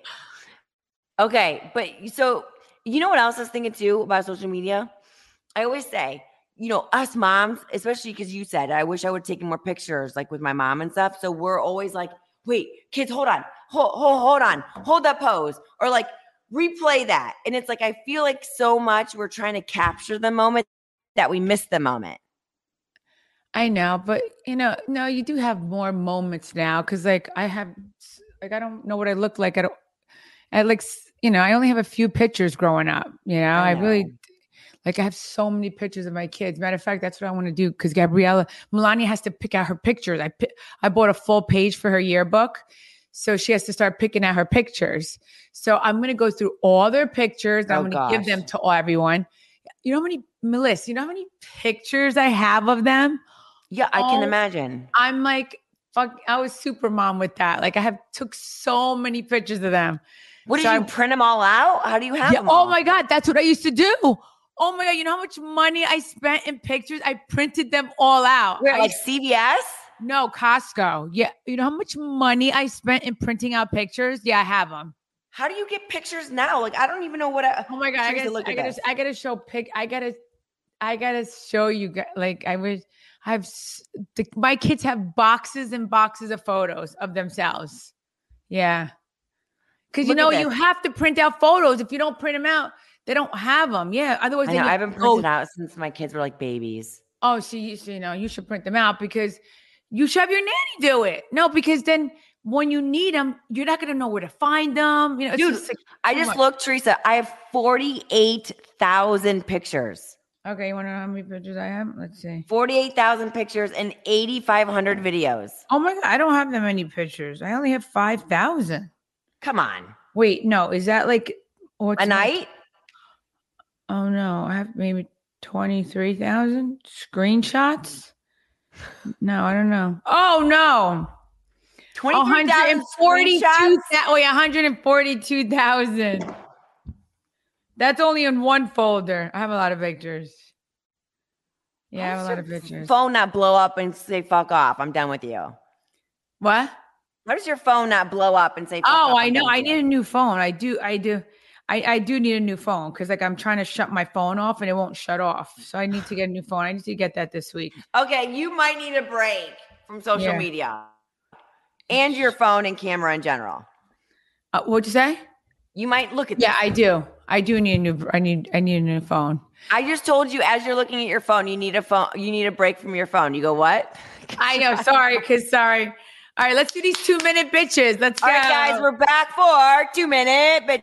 Okay, but so you know what else I was thinking too about social media? I always say, you know, us moms, especially because you said, I wish I would have taken more pictures like with my mom and stuff. So we're always like, wait, kids, hold on, hold, hold, hold on, hold that pose, or like replay that. And it's like, I feel like so much we're trying to capture the moment that we miss the moment. I know, but you know, no, you do have more moments now because, like, I have, like, I don't know what I look like. I don't, I like, you know, I only have a few pictures growing up. You know, I, I know. really, like, I have so many pictures of my kids. Matter of fact, that's what I want to do because Gabriella, Melania has to pick out her pictures. I, pi- I bought a full page for her yearbook. So she has to start picking out her pictures. So I'm going to go through all their pictures. And Oh, I'm going to give them gosh. to all, everyone. You know how many, Melissa, you know how many pictures I have of them? Yeah, I can Oh, imagine. I'm like, fuck, I was super mom with that. Like I have took so many pictures of them. What did So you I- print them all out? How do you have Yeah, them oh all? my God, that's what I used to do. Oh my God, you know how much money I spent in pictures? I printed them all out. Where, I like used- C V S? no, Costco. Yeah, you know how much money I spent in printing out pictures? Yeah, I have them. How do you get pictures now? Like, I don't even know what I. Oh my God, I Teresa, gotta, look I at gotta, this. I gotta show pic. I gotta, I gotta show you guys. Like I wish I have. s- The, my kids have boxes and boxes of photos of themselves. Yeah, because you Look at know this. you have to print out photos. If you don't print them out, they don't have them. Yeah, otherwise I they know. look- I haven't printed out since my kids were like babies. Oh, so you, so, you know, you should print them out because you should have your nanny do it. No, because then when you need them, you're not going to know where to find them. You know, it's Dude, just like, I too just much. looked, Teresa. I have forty-eight thousand pictures. Okay, you want to know how many pictures I have? Let's see. forty-eight thousand pictures and eighty-five hundred videos. Oh my God, I don't have that many pictures. I only have five thousand. Come on. Wait, no, is that like what's A my- night? Oh no, I have maybe twenty-three thousand screenshots. No, I don't know. Oh no. twenty-three thousand forty-two screenshots? Wait, one hundred forty-two thousand. That's only in one folder. I have a lot of pictures. Yeah, I have a lot of pictures. Phone not blow up and say fuck off. I'm done with you. What? How does your phone not blow up and say fuck Oh, off? I I'm know. done with I you? need a new phone. I do. I do. I, I do need a new phone because like I'm trying to shut my phone off and it won't shut off. So I need to get a new phone. I need to get that this week. Okay, you might need a break from social Yeah. media and your phone and camera in general. Uh, what'd you say? You might look at Yeah, this. I do. I do need a new. I need. I need a new phone. I just told you as you're looking at your phone, you need a phone. You need a break from your phone. You go what? I know. Sorry, cause sorry. All right, let's do these two minute bitches. Let's go. All right, guys, we're back for two minute bitches.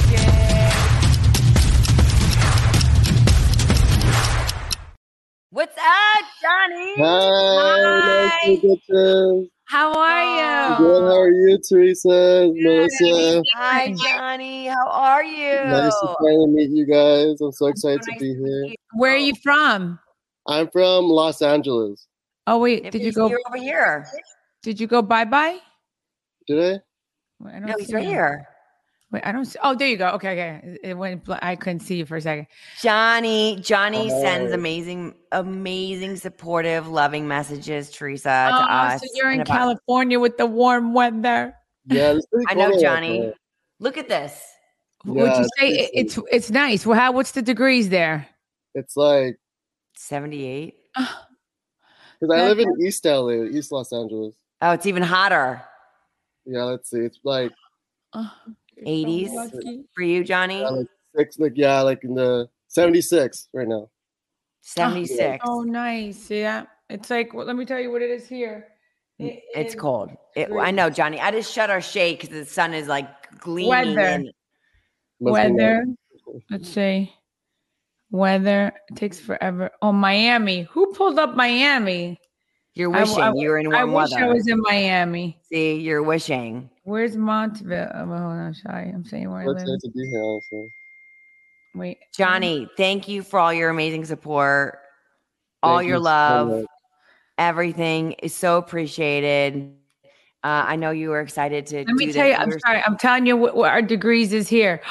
What's up, Johnny? Hi, nice to meet you. How are Good. you? How are you, Teresa? Melissa. Hi, Johnny. How are you? Nice to finally meet you guys. I'm so excited So to nice be to here. meet you. Where are you from? I'm from Los Angeles. Oh wait, If did you he's go? here over here? Did you go bye bye? Did I? I don't No, he's see right him. here. Wait, I don't see. Oh, there you go. Okay, okay. It- It went. bl- I couldn't see you for a second. Johnny, Johnny Oh. sends amazing, amazing, supportive, loving messages, Teresa, to Oh, us. so you're in and about- California with the warm weather. Yeah, it's pretty I cold know, out Johnny. there. Look at this. Would Yeah, you it's say pretty it- it's it's nice? Well, how? What's the degrees there? It's like, seventy-eight. because I live in East L A, East Los Angeles. Oh, it's even hotter. Yeah, let's see. It's like, Oh, you're so eighties lucky. for you, Johnny. yeah, like six, like, yeah, like in the seventy-six right now. seventy-six. Oh, nice. Yeah, it's like. Well, let me tell you what it is here. It It's is cold. It, I know, Johnny. I just shut our shade because the sun is like gleaming. Weather. And Must be Weather. nice. Let's see. Weather. It takes forever. Oh, Miami. Who pulled up Miami? you're I- wishing I- you were in I warm wish weather. I was in Miami. See, you're wishing. Where's Montville? Oh, hold on, shy. I'm saying where I Let's live. to be here, honestly. Wait, Johnny, thank you for all your amazing support, all Thank your you so love, much. everything is so appreciated. Uh, I know you were excited to Let do me this. tell you. We I'm were- sorry. I'm telling you what, what our degrees is here.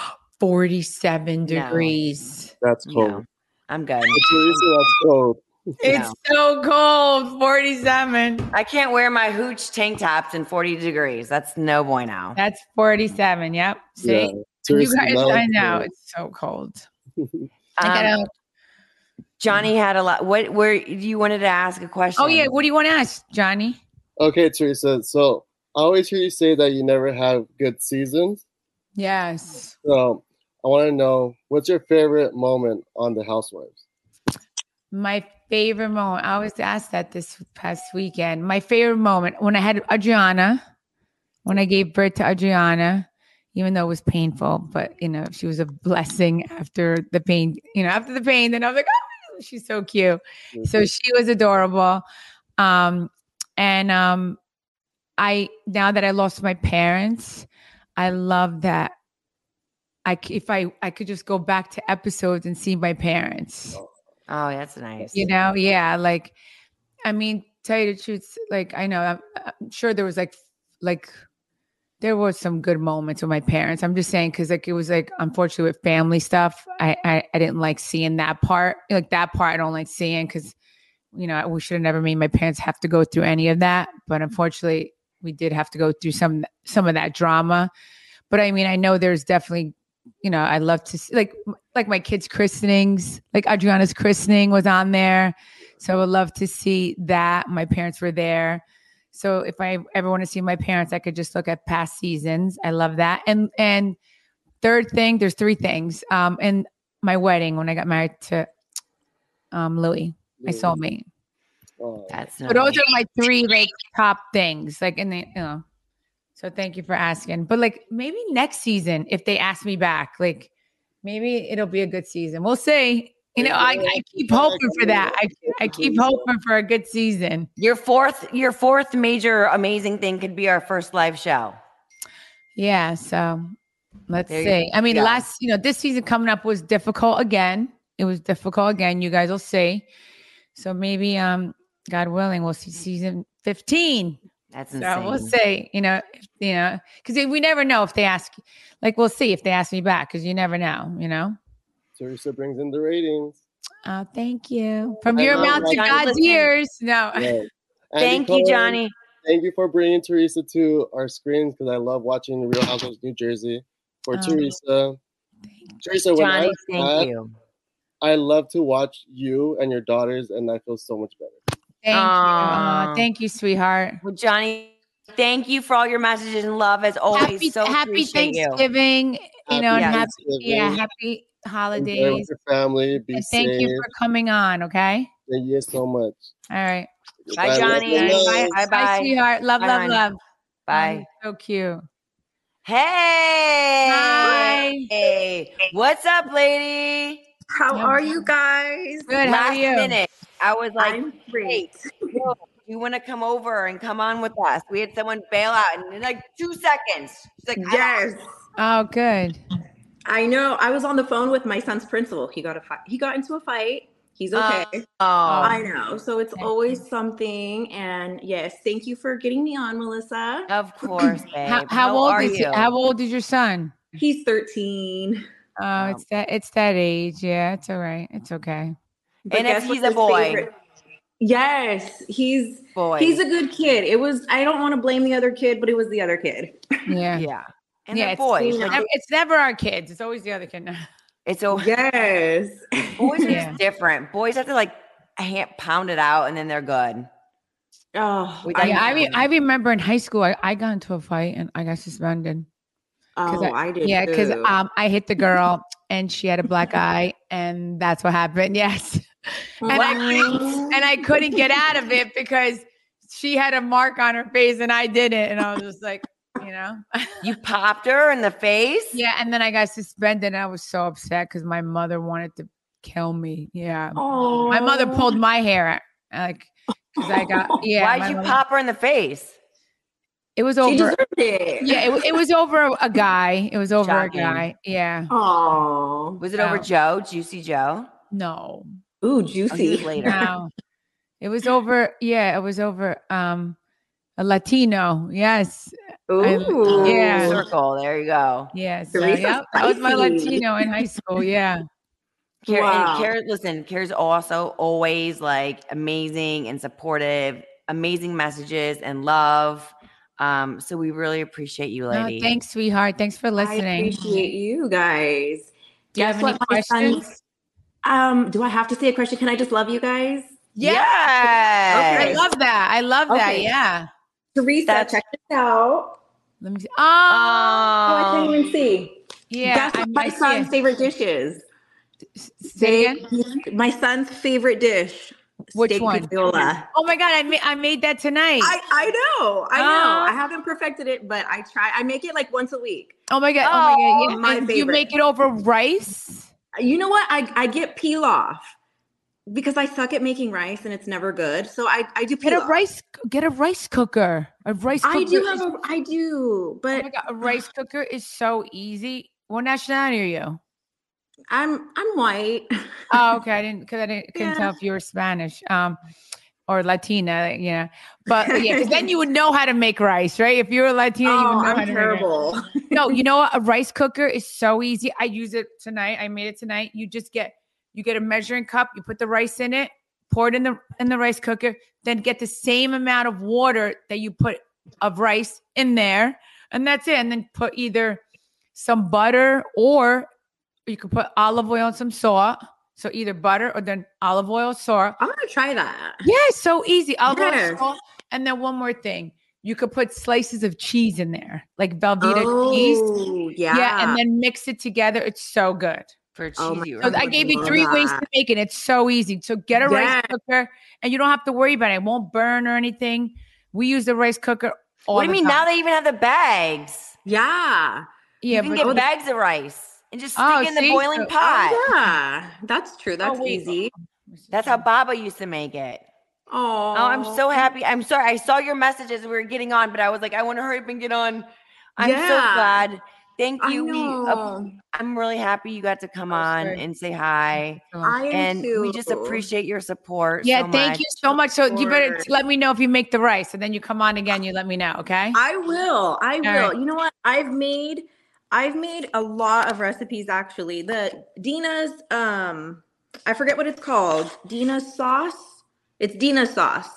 forty-seven No. degrees. That's No, cold. I'm good. Teresa, that's cold. It's so cold. forty-seven. I can't wear my hooch tank tops in forty degrees. That's no bueno. That's forty-seven. Yep. See, Yeah. you Teresa, guys. not I like know cold. it's so cold. Um, I gotta, Johnny had a lot. What? Where you wanted to ask a question? oh yeah. What do you want to ask, Johnny? Okay, Teresa. So I always hear you say that you never have good seasons. Yes. So I want to know, what's your favorite moment on The Housewives? My favorite moment. I always ask that this past weekend. My favorite moment when I had Adriana, when I gave birth to Adriana, even though it was painful, but you know, she was a blessing after the pain, you know, after the pain, then I was like, oh, she's so cute. So she was adorable. Um, and um, I, now that I lost my parents, I love that I, c- if I, I could just go back to episodes and see my parents. Oh, that's nice. You know, yeah. Like, I mean, tell you the truth, like I know, I'm, I'm sure there was like, like, there was some good moments with my parents. I'm just saying because like it was like unfortunately with family stuff, I I, I didn't like seeing that part. Like that part, I don't like seeing because you know we should have never made my parents have to go through any of that. But unfortunately, we did have to go through some some of that drama. But I mean, I know there's definitely. You know, I love to see like like my kids' christenings, like Adriana's christening was on there. So I would love to see that. My parents were there. So if I ever want to see my parents, I could just look at past seasons. I love that. And and third thing, there's three things. Um, and my wedding when I got married to um Louis, my soulmate. Oh, That's So nice. those are my three like top things. Like in the you know. So thank you for asking. But like maybe next season, if they ask me back, like maybe it'll be a good season. We'll see. You know, I, I keep hoping for that. I, I keep hoping for a good season. Your fourth, your fourth major amazing thing could be our first live show. Yeah. So let's There you see. I mean, go. last, you know, this season coming up was difficult again. It was difficult again. You guys will see. So maybe, um, God willing, we'll see season fifteen. That's So insane. we'll see, you know, if, you know, because we never know if they ask, like, we'll see if they ask me back because you never know, you know. Teresa brings in the ratings. Oh, thank you. From I your know, mouth to like- God's Listen. ears. No. Yeah. Andy Thank you, Cohen, Johnny. Thank you for bringing Teresa to our screens because I love watching Real Housewives of New Jersey. For Oh. Teresa, Teresa, when I Johnny, was thank sad, you. I love to watch you and your daughters, and I feel so much better. Thank you. Aw. Aw, thank you, sweetheart. Well, Johnny, thank you for all your messages and love as always. Happy, so happy appreciate you. Thanksgiving, you know, and Happy happy, yeah, Thanksgiving. happy Enjoy holidays. with your family. Be And safe. thank you for coming on. Okay. Thank you so much. All right. Bye, Love Johnny. you, love. Bye, bye, Bye, bye. sweetheart. Love, Bye, love, hon. love. Bye. Oh, so cute. Hey. Hi. Hey. What's up, lady? How are you guys? Good. How Last are you? minute, I was like, I'm hey, great. yo, you want to come over and come on with us? We had someone bail out and in like two seconds. She's like, I- Yes, Oh, good. I know. I was on the phone with my son's principal. He got a fight. He got into a fight. He's okay. Oh. I know. So it's always something. And yes, thank you for getting me on, Melissa. Of course, babe. How, how old are is he? you? How old is your son? He's thirteen. Oh, Wow. it's that it's that age. Yeah, it's all right. It's okay. But And if guess what he's a his boy? favorite- Yes, he's Boy. he's a good kid. It was. I don't want to blame the other kid, but it was the other kid. Yeah. yeah. And Yeah, they're it's- boys. you know, Never- it's never our kids. It's always the other kid. It's a Yes. boys are Yeah. just different. Boys have to like hand, pound it out and then they're good. Oh, We I, yeah, I, know. re- I remember in high school, I, I got into a fight and I got suspended. oh, I, did. Yeah, because too. um, I hit the girl and she had a black eye, and that's what happened. Yes, and I couldn't, and I couldn't get out of it because she had a mark on her face and I didn't. And I was just like, you know. You popped her in the face? Yeah. And then I got suspended and I was so upset because my mother wanted to kill me. Yeah. Oh, My mother pulled my hair. Like, because I got, yeah. Why'd my you mother- pop her in the face? It was She over. deserved it. Yeah. It, it was over a guy. It was over Shocking. a guy. Yeah. Oh. Was it No. over Joe, Juicy Joe? No. Ooh, Oh, he was juicy. later. No. It was over. Yeah. It was over um, a Latino. Yes. I- Ooh. yeah. Circle. There you go. Yeah. So, Teresa's yep, that was my spicy. Latino in high school. Yeah. Care, Wow. and Care, listen, Care's also always like amazing and supportive, amazing messages and love. Um, so we really appreciate you, No, lady. thanks, sweetheart. Thanks for I listening. appreciate you guys. Do you Guess have any what, my questions? sons- Um, do I have to say a question? Can I just love you guys? Yeah. Yes. I love that. I love that. Okay. Yeah. Teresa, That's- check this out. Let me see. Oh, I Oh, can't even see. yeah. Guess I what my might see son's it. favorite dish is? Say again? My son's favorite dish. Which steak one? Pizzola. Oh my God. I made, I made that tonight. I, I know. I know. Oh. I haven't perfected it, but I try. I make it like once a week. oh my God. Oh, my God. Yeah. my And you favorite. make it over rice? You know what? I, I get pilaf because I suck at making rice and it's never good. So I, I do pilaf. Get a rice, get a rice cooker. A rice cooker. I do is- have a, I do, Oh but my God. A rice cooker is so easy. What nationality are you? I'm, I'm white. Oh, okay. I didn't because I didn't couldn't Yeah. tell if you were Spanish, um, or Latina. Yeah, but yeah, because then you would know how to make rice, right? If you were Latina, you Oh, would know how I'm to make it. terrible. No, you know what? A rice cooker is so easy. I use it tonight. I made it tonight. You just get you get a measuring cup. You put the rice in it, pour it in the in the rice cooker. Then get the same amount of water that you put of rice in there, and that's it. And then put either some butter or you could put olive oil and some salt. So either butter or then olive oil, salt. I'm gonna try that. Yeah, it's so easy. Olive oil, Yes. salt. And then one more thing. You could put slices of cheese in there, like Velveeta cheese. Oh, yeah. Yeah, and then mix it together. It's so good. for a Oh my cheesy So God. I rice. gave you love three ways that. to make it. It's so easy. So get a rice Yes. cooker and you don't have to worry about it. It won't burn or anything. We use the rice cooker all What do you the mean? time. Now they even have the bags. Yeah. Yeah, you can but get bags of rice and just stick Oh, it in the see? boiling So- pot. Oh, yeah. That's true. That's wait. easy. That's how Baba used to make it. Oh, Oh, I'm so happy. I'm sorry. I saw your messages. We were getting on, but I was like, I want to hurry up and get on. I'm so Yeah. glad. Thank I you. We, uh, know. I'm really happy you got to come Oh, on sorry. and say hi. I am And too. we just appreciate your support. Yeah, so thank much. you so much. So you better Support. let me know if you make the rice, and then you come on again. You let me know, okay? I will. I will. right. You know what? I've made I've made a lot of recipes actually. The Dina's um I forget what it's called. Dina's sauce. It's Dina's sauce.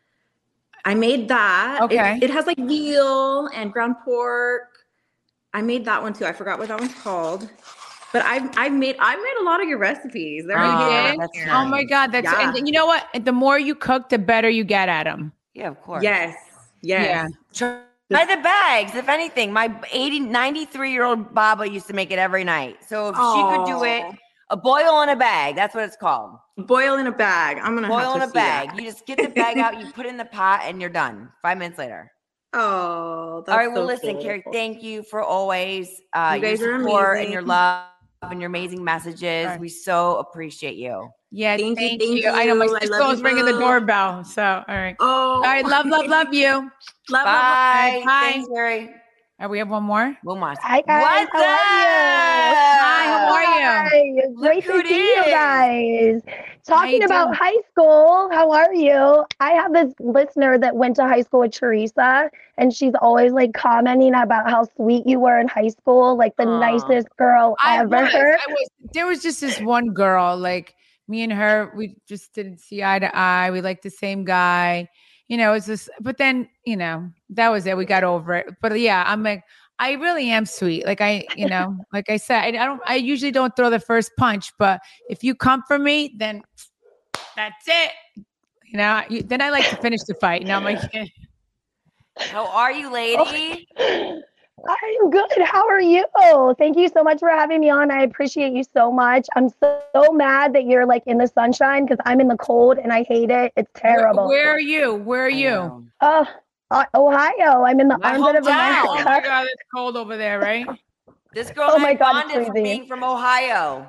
I made that. It- Okay. It, has like veal and ground pork. I made that one too. I forgot what that one's called. But I've I've made I've made a lot of your recipes. They're You really Oh, did? that's Oh my nice. God, that's Yeah. and you know what? The more you cook, the better you get at them. Yeah, of course. Yes. Yes. Try the bags, if anything. My eighty, ninety-three year old Baba used to make it every night. So if she could do it, Aw. a boil in a bag. That's what it's called. Boil in a bag. I'm gonna Boil have in to a see bag. that. You just get the bag out, you put it in the pot, and you're done. Five minutes later. Oh, that's All right. Well, so listen, cool. Carrie, thank you for always uh, You your guys are support and your amazing. love and your amazing messages. Right. We so appreciate you. Yeah, Thank thank, you, you. thank I know my you. I sister love was you ringing the both. doorbell. So all right. Oh, All right, love, love, love you. love, love, love. Bye. Bye. Thanks, Carrie. All right, we have one more. We'll watch. Hi, guys. What's How are you? Hi, how are you? Hi. Look Great who to it see you is. guys. How Talking you about doing? high school, how are you? I have this listener that went to high school with Teresa, and she's always like commenting about how sweet you were in high school, like the Aw. nicest girl I ever. was, I was. There was just this one girl, like me and her. We just didn't see eye to eye. We liked the same guy, you know. It's just, but then you know that was it. We got over it. But yeah, I'm like, I really am sweet. Like I, you know, like I said, I, I don't. I usually don't throw the first punch, but if you come for me, then that's it. You know. You, then I like to finish the fight. You know, I'm like, How are you, lady? I'm good. How are you? Thank you so much for having me on. I appreciate you so much. I'm so, so mad that you're like in the sunshine because I'm in the cold and I hate it. It's terrible. Where, where are you? Where are I you? know. Uh, uh, Ohio. I'm in the My armpit of hometown. Oh America. my God, it's cold over there, right? This girl Oh and my I God, it's bonded from freezing. being from Ohio.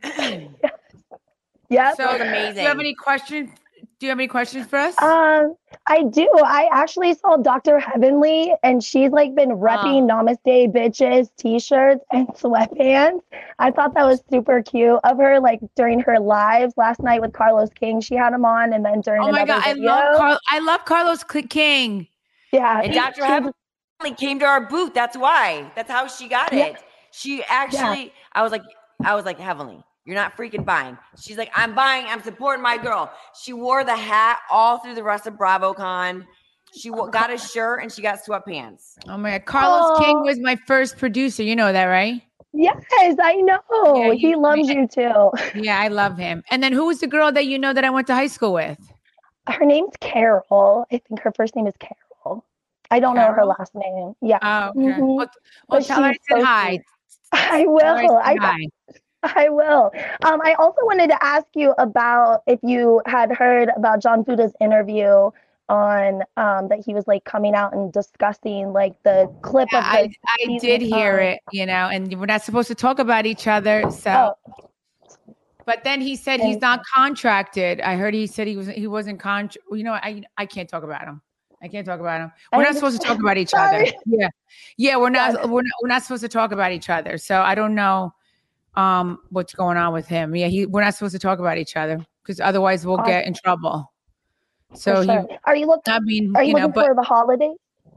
Yep. So, Girl's do amazing. you have any questions? Do you have any questions for us? Um, I do. I actually saw Doctor Heavenly, and she's like been repping Namaste Bitches t-shirts and sweatpants. I thought that was super cute of her, like during her lives last night with Carlos King. She had him on, and then during Oh my another God, video. I love Carl. I love Carlos Cl- King. Yeah, And Doctor she's- Heavenly came to our booth. That's why. That's how she got Yeah. it. She actually, I was like, I was like, Heavenly, you're not freaking buying. She's like, I'm buying. I'm supporting my girl. She wore the hat all through the rest of BravoCon. She w- got a shirt and she got sweatpants. Oh my God, Carlos Oh. King was my first producer. You know that, right? Yes, I know. Yeah, he you- loves you too. Yeah, I love him. And then who was the girl that you know that I went to high school with? Her name's Carol. I think her first name is Carol. I don't know her Carol? last name. Yeah. Oh, okay. Mhm. Well, well But tell her I she's said so hi. sweet. I Tell her will. I said I, hi. I will. Um, I also wanted to ask you about if you had heard about John Fuda's interview on um, that he was like coming out and discussing like the clip Yeah, of the I, I season, did hear um, it, you know, and we're not supposed to talk about each other. So, Oh, but then he said he's not contracted. I heard he said he was he wasn't contract. You know, I I can't talk about him. I can't talk about him. We're I not supposed to talk about each other. Sorry. Yeah, yeah, we're not, Got it. we're not we're not supposed to talk about each other. So I don't know um what's going on with him. Yeah, he we're not supposed to talk about each other because otherwise we'll get in trouble. So For he, sure. Are you looking? I mean, Are you, you know, looking but for the holidays?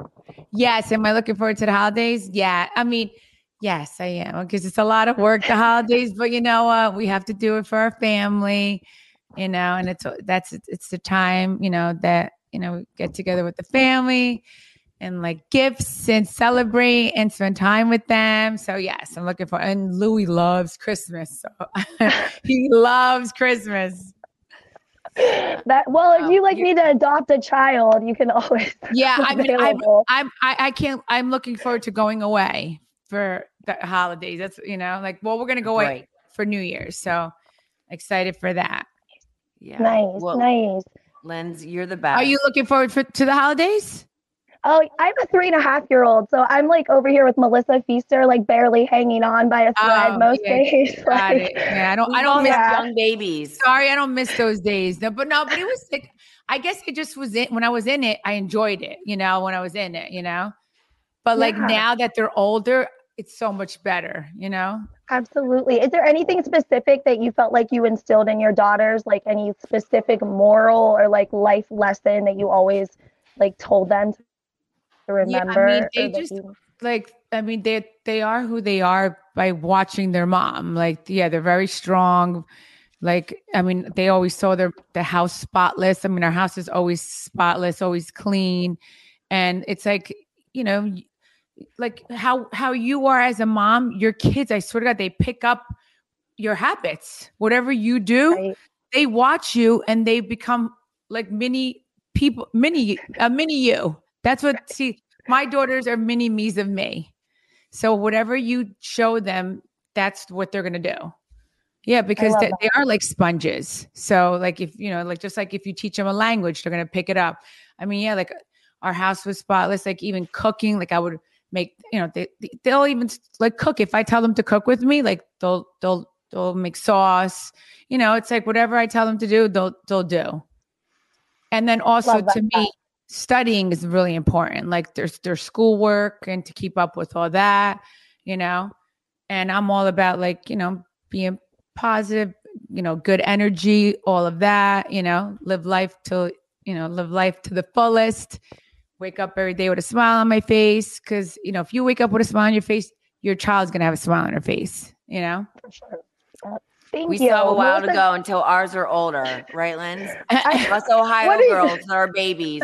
yes, am I looking forward to the holidays? Yeah, I mean, yes, I am because it's a lot of work the holidays, but you know what? We have to do it for our family, you know, and it's that's it's the time, you know, that you know we get together with the family and like gifts and celebrate and spend time with them. So yes, I'm looking for. And Louis loves Christmas, so he loves Christmas. That well, if Wow. you like You- me to adopt a child, you can always. Yeah, I'm I mean, I'm, available. I'm, I, I can't. I'm looking forward to going away for the holidays. That's you know, like, well, we're gonna go away Right. for New Year's, so excited for that. Yeah. Nice, Well, nice. Lens, you're the best. Are you looking forward for, to the holidays? Oh, I have a three and a half year old, so I'm like over here with Melissa Feaster, like barely hanging on by a thread Oh, most yeah, days. Got like, it. Yeah, I don't. We I don't both miss. have yeah. young babies. Sorry, I don't miss those days. No, but no, but it was like, I guess it just was it when I was in it. I enjoyed it, you know, when I was in it, you know. But like Yeah. now that they're older, it's so much better, you know. Absolutely. Is there anything specific that you felt like you instilled in your daughters, like any specific moral or like life lesson that you always like told them to remember? Yeah, I mean, or they that just you- like, I mean, they they are who they are by watching their mom. Like, yeah, they're very strong. Like, I mean, they always saw their the house spotless. I mean, our house is always spotless, always clean, and it's like, you know, like how how you are as a mom, your kids, I swear to God, they pick up your habits. Whatever you do, Right. they watch you and they become like mini people, mini a mini you. That's what see, my daughters are mini me's of me. So whatever you show them, that's what they're gonna do. Yeah, because love they, that. they are like sponges. So like if you know, like just like if you teach them a language, they're gonna pick it up. I mean, yeah, like our house was spotless. Like even cooking, like I would make, you know, they they'll even like cook if I tell them to cook with me. Like they'll they'll they'll make sauce. You know, it's like whatever I tell them to do, they'll they'll do. And then also Love that. to me, studying is really important. Like there's their schoolwork and to keep up with all that, you know. And I'm all about like, you know, being positive, you know, good energy, all of that, you know, live life till, you know, live life to the fullest. Wake up every day with a smile on my face. Cause, you know, if you wake up with a smile on your face, your child's going to have a smile on her face, you know? For sure. Yeah. Thank We you. still have a while to Melissa- go until ours are older, right, Lens? I- Us Ohio What is- girls are babies.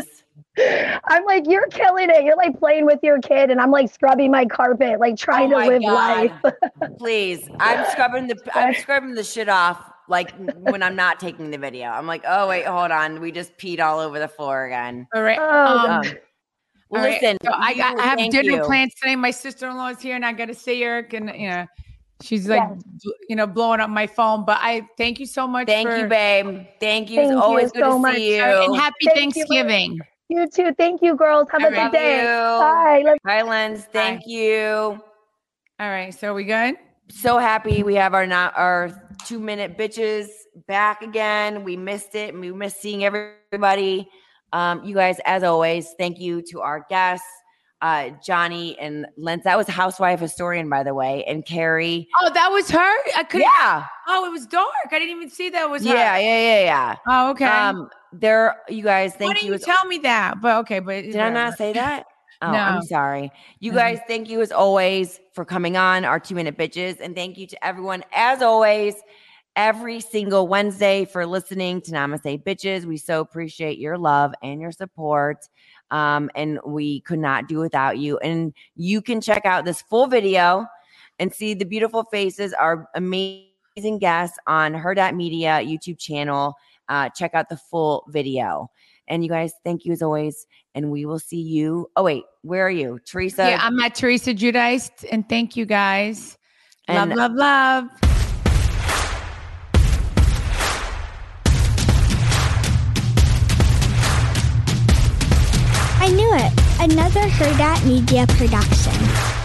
I'm like, you're killing it. You're like playing with your kid, and I'm like scrubbing my carpet, like trying Oh to my live God. life. Please, I'm scrubbing the I'm scrubbing the shit off like when I'm not taking the video. I'm like, oh wait, hold on, we just peed all over the floor again. All right. Oh, Um, Um, Well, All right. listen, So I, you- I have thank dinner you. plans tonight. My sister-in-law is here, and I got to see her. And you know, she's like, Yes. bl- you know, blowing up my phone. But I thank you so much. Thank for, you, babe. Thank you. Thank it's you always good so to much. see you. And happy Thank you. Thanksgiving. You too. Thank you, girls. Have All a right. good day. you. Bye. Love- Bye, Lens. Thank you. All right. So are we good? So happy we have our not our two minute bitches back again. We missed it and we missed seeing everybody. Um, you guys, as always, thank you to our guests, uh, Johnny and Lens. That was housewife historian, by the way, and Carrie. Oh, that was her. I couldn't. Yeah, Oh, it was dark. I didn't even see that was her. yeah, yeah, yeah, yeah. Oh, okay. Um, there, you guys. Thank Why didn't you. you tell me that? But okay, but Did I not say that? Oh, No. I'm sorry. You Mhm. guys, thank you as always for coming on our two minute bitches. And thank you to everyone, as always, every single Wednesday for listening to Namaste Bitches. We so appreciate your love and your support. Um, and we could not do without you. And you can check out this full video and see the beautiful faces, our amazing guests on Her Dot Media YouTube channel. Uh, check out the full video. And you guys, thank you as always. And we will see you. Oh, wait, where are you? Teresa? Yeah, I'm at Teresa Judice, and thank you guys. Love, And- love, love. I knew it. Another Her Dot Media production.